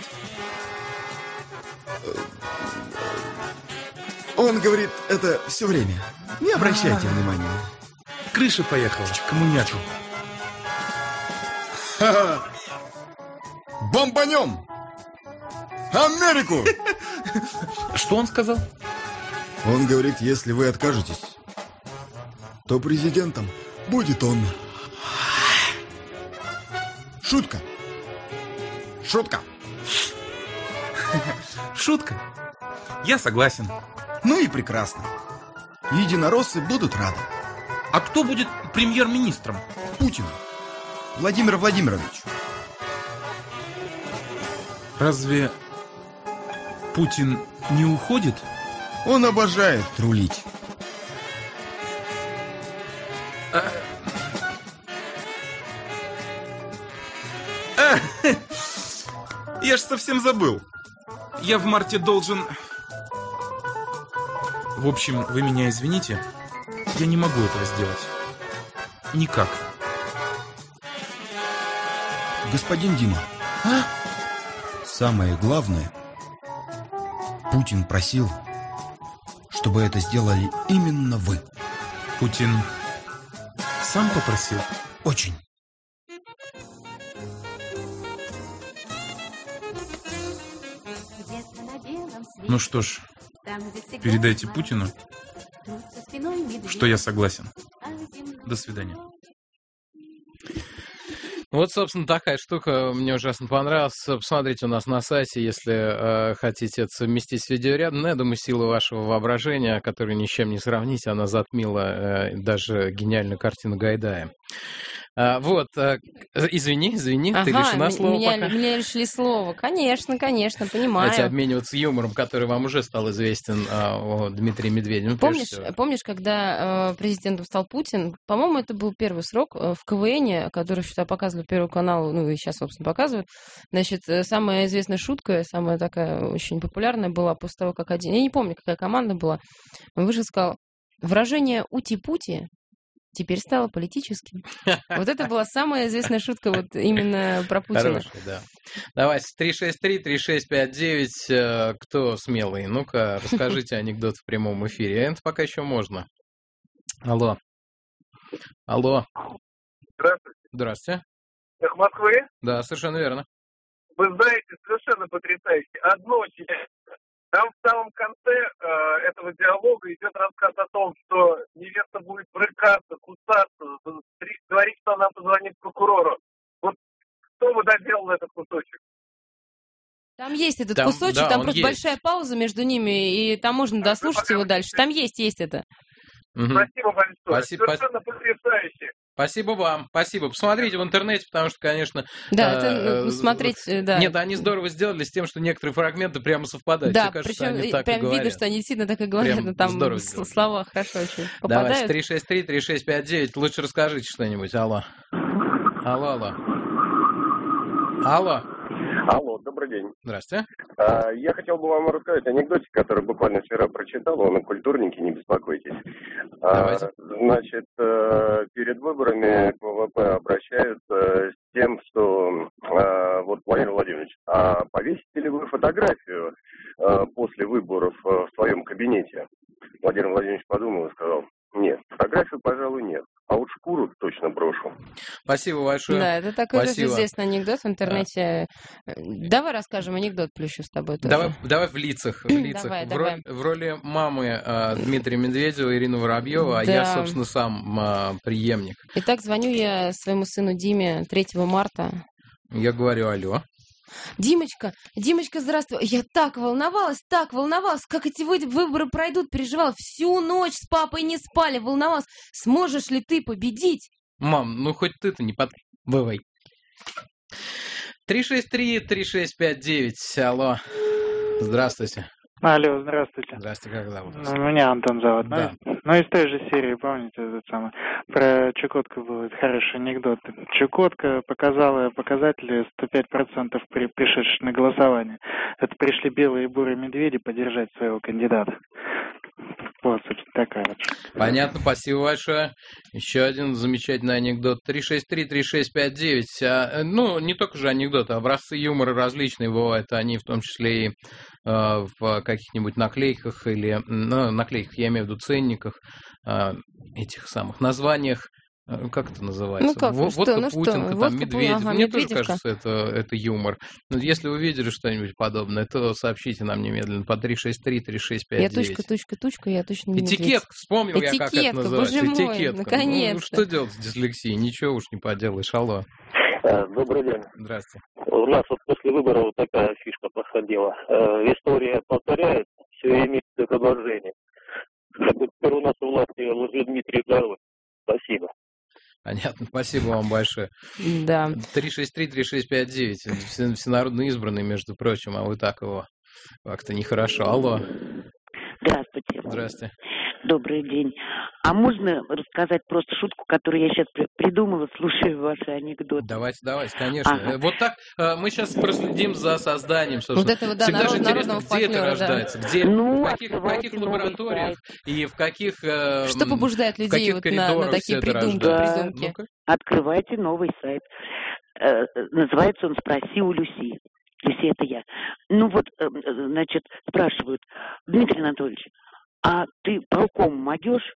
Он говорит это все время. Не обращайте внимания. Крыша поехала. Коммуняку. Бомбанем! Америку! Что он сказал? Он говорит, если вы откажетесь, то президентом будет он. Шутка. Шутка. Я согласен. Ну и прекрасно. Единороссы будут рады. А кто будет премьер-министром? Путин. Владимир Владимирович. Разве Путин не уходит? Он обожает рулить. Я ж совсем забыл. Я в марте должен... В общем, вы меня извините. Я не могу этого сделать. Никак. Господин Дима. Самое главное, Путин просил, чтобы это сделали именно вы. Путин сам попросил? Очень. Ну что ж, передайте Путину, что я согласен. До свидания. Вот, собственно, такая штука мне ужасно понравилась. Посмотрите у нас на сайте, если хотите это совместить с видеорядом. Но я думаю, сила вашего воображения, которую ни с чем не сравнить, она затмила даже гениальную картину Гайдая. Вот, извини, ты лишена слова пока. Меня лишили слова. Конечно, понимаю. Давайте обмениваться юмором, который вам уже стал известен о Дмитрии Медведеве. Помнишь, когда президентом стал Путин, по-моему, это был первый срок в КВНе, который что-то показывали Первый канал, ну и сейчас, собственно, показывают. Значит, самая известная шутка, самая такая очень популярная была после того, как один... Я не помню, какая команда была. Он вышел и сказал: выражение «ути-пути» теперь стало политическим. Вот это была самая известная шутка вот именно про Путина. Хорошая, да. Давайте, 363-3659, кто смелый? Ну-ка, расскажите анекдот в прямом эфире. Это пока еще можно. Алло. Алло. Здравствуйте. Здравствуйте. Эхо Москвы? Да, совершенно верно. Вы знаете, совершенно потрясающе. Одно там в самом конце этого диалога идет рассказ о том, что невеста будет брыкаться, кусаться, говорить, что она позвонит прокурору. Вот кто бы доделал этот кусочек? Там есть этот кусочек, там просто большая пауза между ними, и там можно дослушать его дальше. Там есть это. Спасибо большое. Совершенно потрясающе. Спасибо вам, спасибо. Посмотрите в интернете, потому что, конечно... Да, это смотреть, да. Нет, они здорово сделали с тем, что некоторые фрагменты прямо совпадают. Да, кажется, причем они так прям и видно, что они действительно так и говорят, но там слова хорошо очень попадают. Давайте, 363-3659, лучше расскажите что-нибудь. Алло. Алло. Алло, добрый день. Здравствуйте. Я хотел бы вам рассказать анекдотик, который буквально вчера прочитал, он о культурнике, не беспокойтесь. Давайте. Значит, перед выборами к ВВП обращаются с тем, что вот, Владимир Владимирович, повесите ли вы фотографию после выборов в своем кабинете? Владимир Владимирович подумал и сказал: нет, фотографию, пожалуй, нет. А вот шкуру точно брошу. Спасибо большое. Да, это такой же известный анекдот в интернете. Давай расскажем анекдот Плющу с тобой тоже. Давай в лицах. Давай. В роли мамы Дмитрия Медведева, Ирины Воробьева, а я, собственно, сам преемник. Итак, звоню я своему сыну Диме 3 марта. Я говорю: алло. Димочка, здравствуй. Я так волновалась, как эти выборы пройдут, переживала. Всю ночь с папой не спали, волновалась. Сможешь ли ты победить? Мам, ну хоть ты-то не подбывай. 363-3659, алло. Здравствуйте. Алло, здравствуйте. Здравствуйте, как зовут вас? Меня Антон зовут. Да. Ну, из той же серии, помните, этот самый, про Чукотку был хороший анекдот. Чукотка показала показатели 105% пришедших на голосование. Это пришли белые и бурые медведи поддержать своего кандидата. Вот, собственно, такая вот. Понятно, спасибо большое. Еще один замечательный анекдот. 363-3659. Ну, не только же анекдоты, образцы юмора различные бывают. Они в том числе и в каких-нибудь наклейках или... Ну, наклейках, я имею в виду ценниках, этих самых названиях. Как это называется? Ну как, Путинка, там, водка, Медведев. ага, Мне тоже кажется, это юмор. Но если вы видели что-нибудь подобное, то сообщите нам немедленно по 363-3659. Я точка, я точно не Этикетка, медведь. вспомнил я, как это называется. Боже мой, Этикетка. наконец-то. Ну, что делать с дислексией? Ничего уж не поделаешь. Алло. Добрый день. Здравствуйте. У нас вот после выборов вот такая фишка проходила. История повторяется, все имеет продолжение. Теперь у нас у власти Дмитрий Город. Спасибо. Понятно, спасибо вам большое. Да. 363-3659. Всенародно избранный, между прочим, а вы так его как-то нехорошо. Алло. Здравствуйте. Здравствуйте. Добрый день. А можно рассказать просто шутку, которую я сейчас придумала, слушая ваши анекдоты? Давайте, конечно. Ага. Вот так мы сейчас проследим за созданием, собственно. Вот этого, да, всегда же интересно, где это рождается, где, ну, в каких лабораториях и в каких что побуждает людей вот на такие придумки? Открывайте новый сайт. Называется он «Спроси у Люси». Люси, это я. Ну вот, значит, спрашивают: Дмитрий Анатольевич, а ты полком могешь?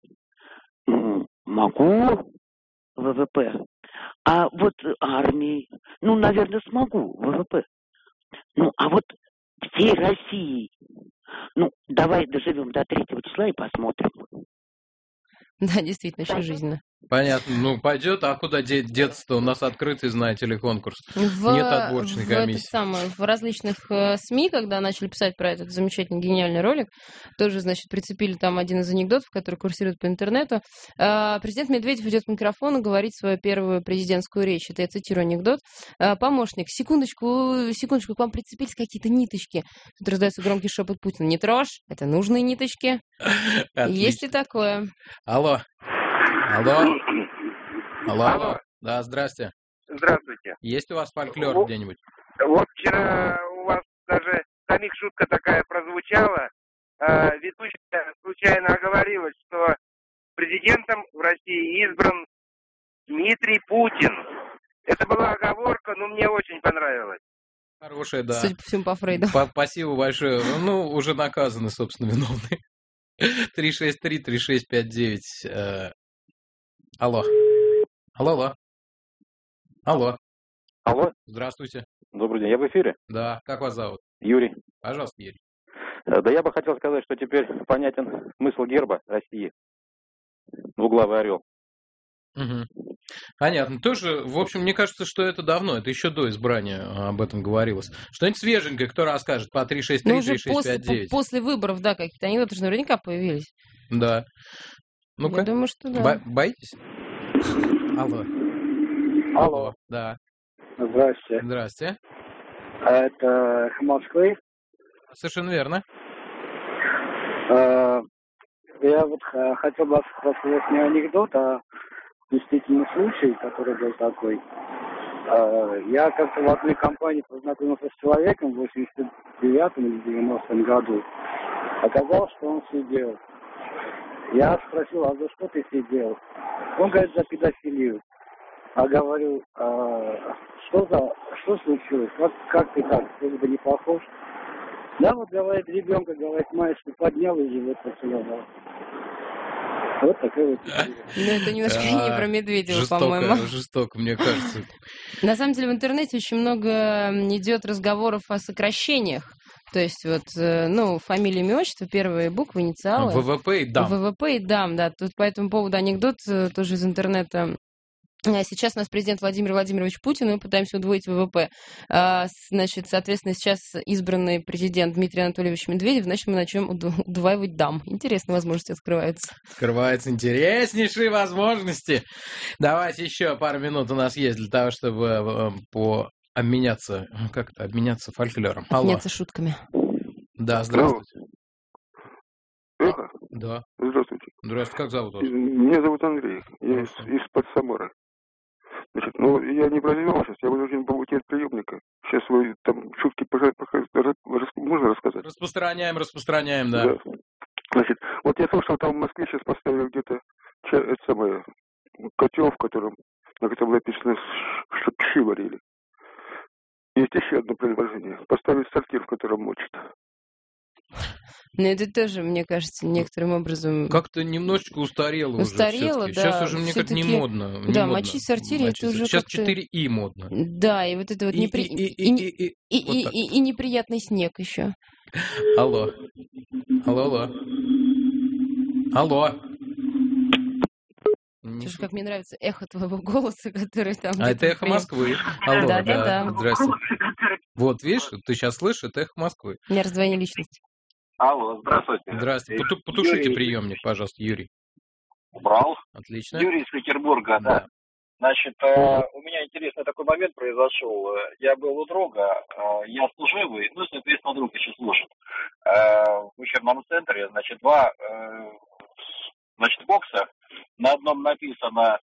Могу. ВВП. А вот армией? Ну, наверное, смогу. ВВП. Ну, а вот всей России? Ну, давай доживем до 3 числа и посмотрим. Да, действительно, очень жизненно. Понятно. Ну, пойдет, а куда деться-то? У нас открытый, знаете ли, конкурс. Нет отборочной комиссии. В различных СМИ, когда начали писать про этот замечательный, гениальный ролик, тоже, значит, прицепили там один из анекдотов, который курсирует по интернету. Президент Медведев идет к микрофону, говорит свою первую президентскую речь. Это я цитирую анекдот. Помощник: секундочку, к вам прицепились какие-то ниточки. Тут раздается громкий шепот Путина: не трожь, это нужные ниточки. Есть и такое. Алло. Да, здрасте. Здравствуйте. Есть у вас фольклор где-нибудь? Вот вчера у вас даже самих шутка такая прозвучала. Ведущая случайно оговорилась, что президентом в России избран Дмитрий Путин. Это была оговорка, но мне очень понравилось. Хорошая, да. Судя по всему, по Фрейду. Спасибо большое. Ну, уже наказаны, собственно, виновные. 363-3659. Алло. Алло. Алло. Здравствуйте. Добрый день, я в эфире? Да, как вас зовут? Юрий. Пожалуйста, Юрий. Да я бы хотел сказать, что теперь понятен смысл герба России. Двуглавый орел. Угу. Понятно. Тоже, в общем, мне кажется, что это давно, это еще до избрания об этом говорилось. Что-нибудь свеженькое, кто расскажет по 363-3659. После выборов, да, какие-то анекдоты же наверняка появились. Да. Ну-ка. Я думаю, что да. Боитесь? Алло. Алло. Да. Здравствуйте. Здрасте. Это «Эхо Москвы». Совершенно верно. Я вот хотел бы рассказать не анекдот, а действительно случай, который был такой. Я как-то в одной компании познакомился с человеком в 89-м или 90-м году. Оказалось, что он сидел. Я спросил, а за что ты сидел? Он говорит, за педофилию. А говорю, что случилось? Как ты так? Ты бы не похож? Да, вот, говорит, ребенка, говорит, маечку поднял и живот поцеловал. Вот такая вот история. Ну, это немножко не про Медведева, по-моему. Жестоко, мне кажется. На самом деле в интернете очень много идет разговоров о сокращениях. То есть вот, фамилия, имя, отчество, первые буквы, инициалы. ВВП и дам. ВВП и дам, да. Тут по этому поводу анекдот тоже из интернета. Сейчас у нас президент Владимир Владимирович Путин, мы пытаемся удвоить ВВП. Значит, соответственно, сейчас избранный президент Дмитрий Анатольевич Медведев, значит, мы начнем удваивать дам. Интересные возможности открываются. Открываются интереснейшие возможности. Давайте еще пару минут у нас есть для того, чтобы обменяться фольклором. Алло. Обменяться шутками. Да, здравствуйте. Эхо? Да. Здравствуйте. Здравствуйте, как зовут вас? Меня зовут Андрей, я из-под Самары. Значит, я не прозевал сейчас, я вынужден был уйти от приемника. Сейчас вы там шутки можно рассказать? Распространяем, да. Значит, вот я слышал, там в Москве сейчас поставили где-то котел, на котором написано, что щи варили. Есть еще одно предложение. Поставить сортир, в котором мочат. Но это тоже, мне кажется, некоторым образом... Как-то немножечко устарело уже. Да. Сейчас уже, мне кажется, не модно. Да, мочить в сортире, это уже сейчас как-то... 4И модно. Да, и вот это вот неприятный снег еще. Алло. Слушай, как мне нравится эхо твоего голоса, который там... это эхо Москвы. Алло, да. Здрасте. Вот, видишь, ты сейчас слышишь, это эхо Москвы. У меня раздвоение личности. Алло, здравствуйте. Здравствуйте. Потушите приемник, пожалуйста, Юрий. Убрал. Отлично. Юрий из Петербурга, да. Значит, у меня интересный такой момент произошел. Я был у друга, я служивый, соответственно, друг еще служит. В учебном центре, значит, два бокса. На одном написано,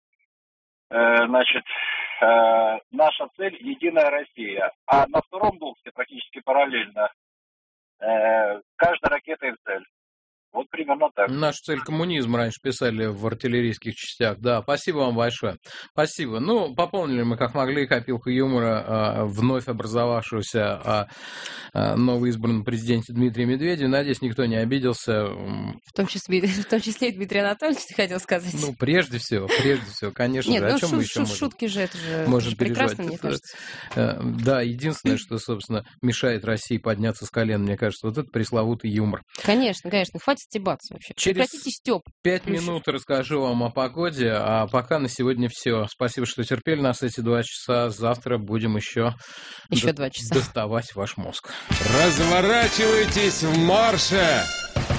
наша цель – Единая Россия. А на втором боксе практически параллельно каждая ракета и цель. Вот примерно так. Нашу цель коммунизм раньше писали в артиллерийских частях. Да, спасибо вам большое. Спасибо. Пополнили мы как могли копилку юмора вновь образовавшегося новоизбранном президенте Дмитрия Медведева. Надеюсь, никто не обиделся. В том числе и Дмитрий Анатольевич, ты хотел сказать? Прежде всего, конечно же. О чем мы еще шутки же, это же переживать? прекрасно, мне кажется. Да, единственное, что, собственно, мешает России подняться с колен, мне кажется, вот это пресловутый юмор. Конечно. Хватит стебаться вообще. Прекратите стёб. 5 минут расскажу вам о погоде, а пока на сегодня все. Спасибо, что терпели нас эти 2 часа. Завтра будем еще 2 часа доставать ваш мозг. Разворачивайтесь в марше!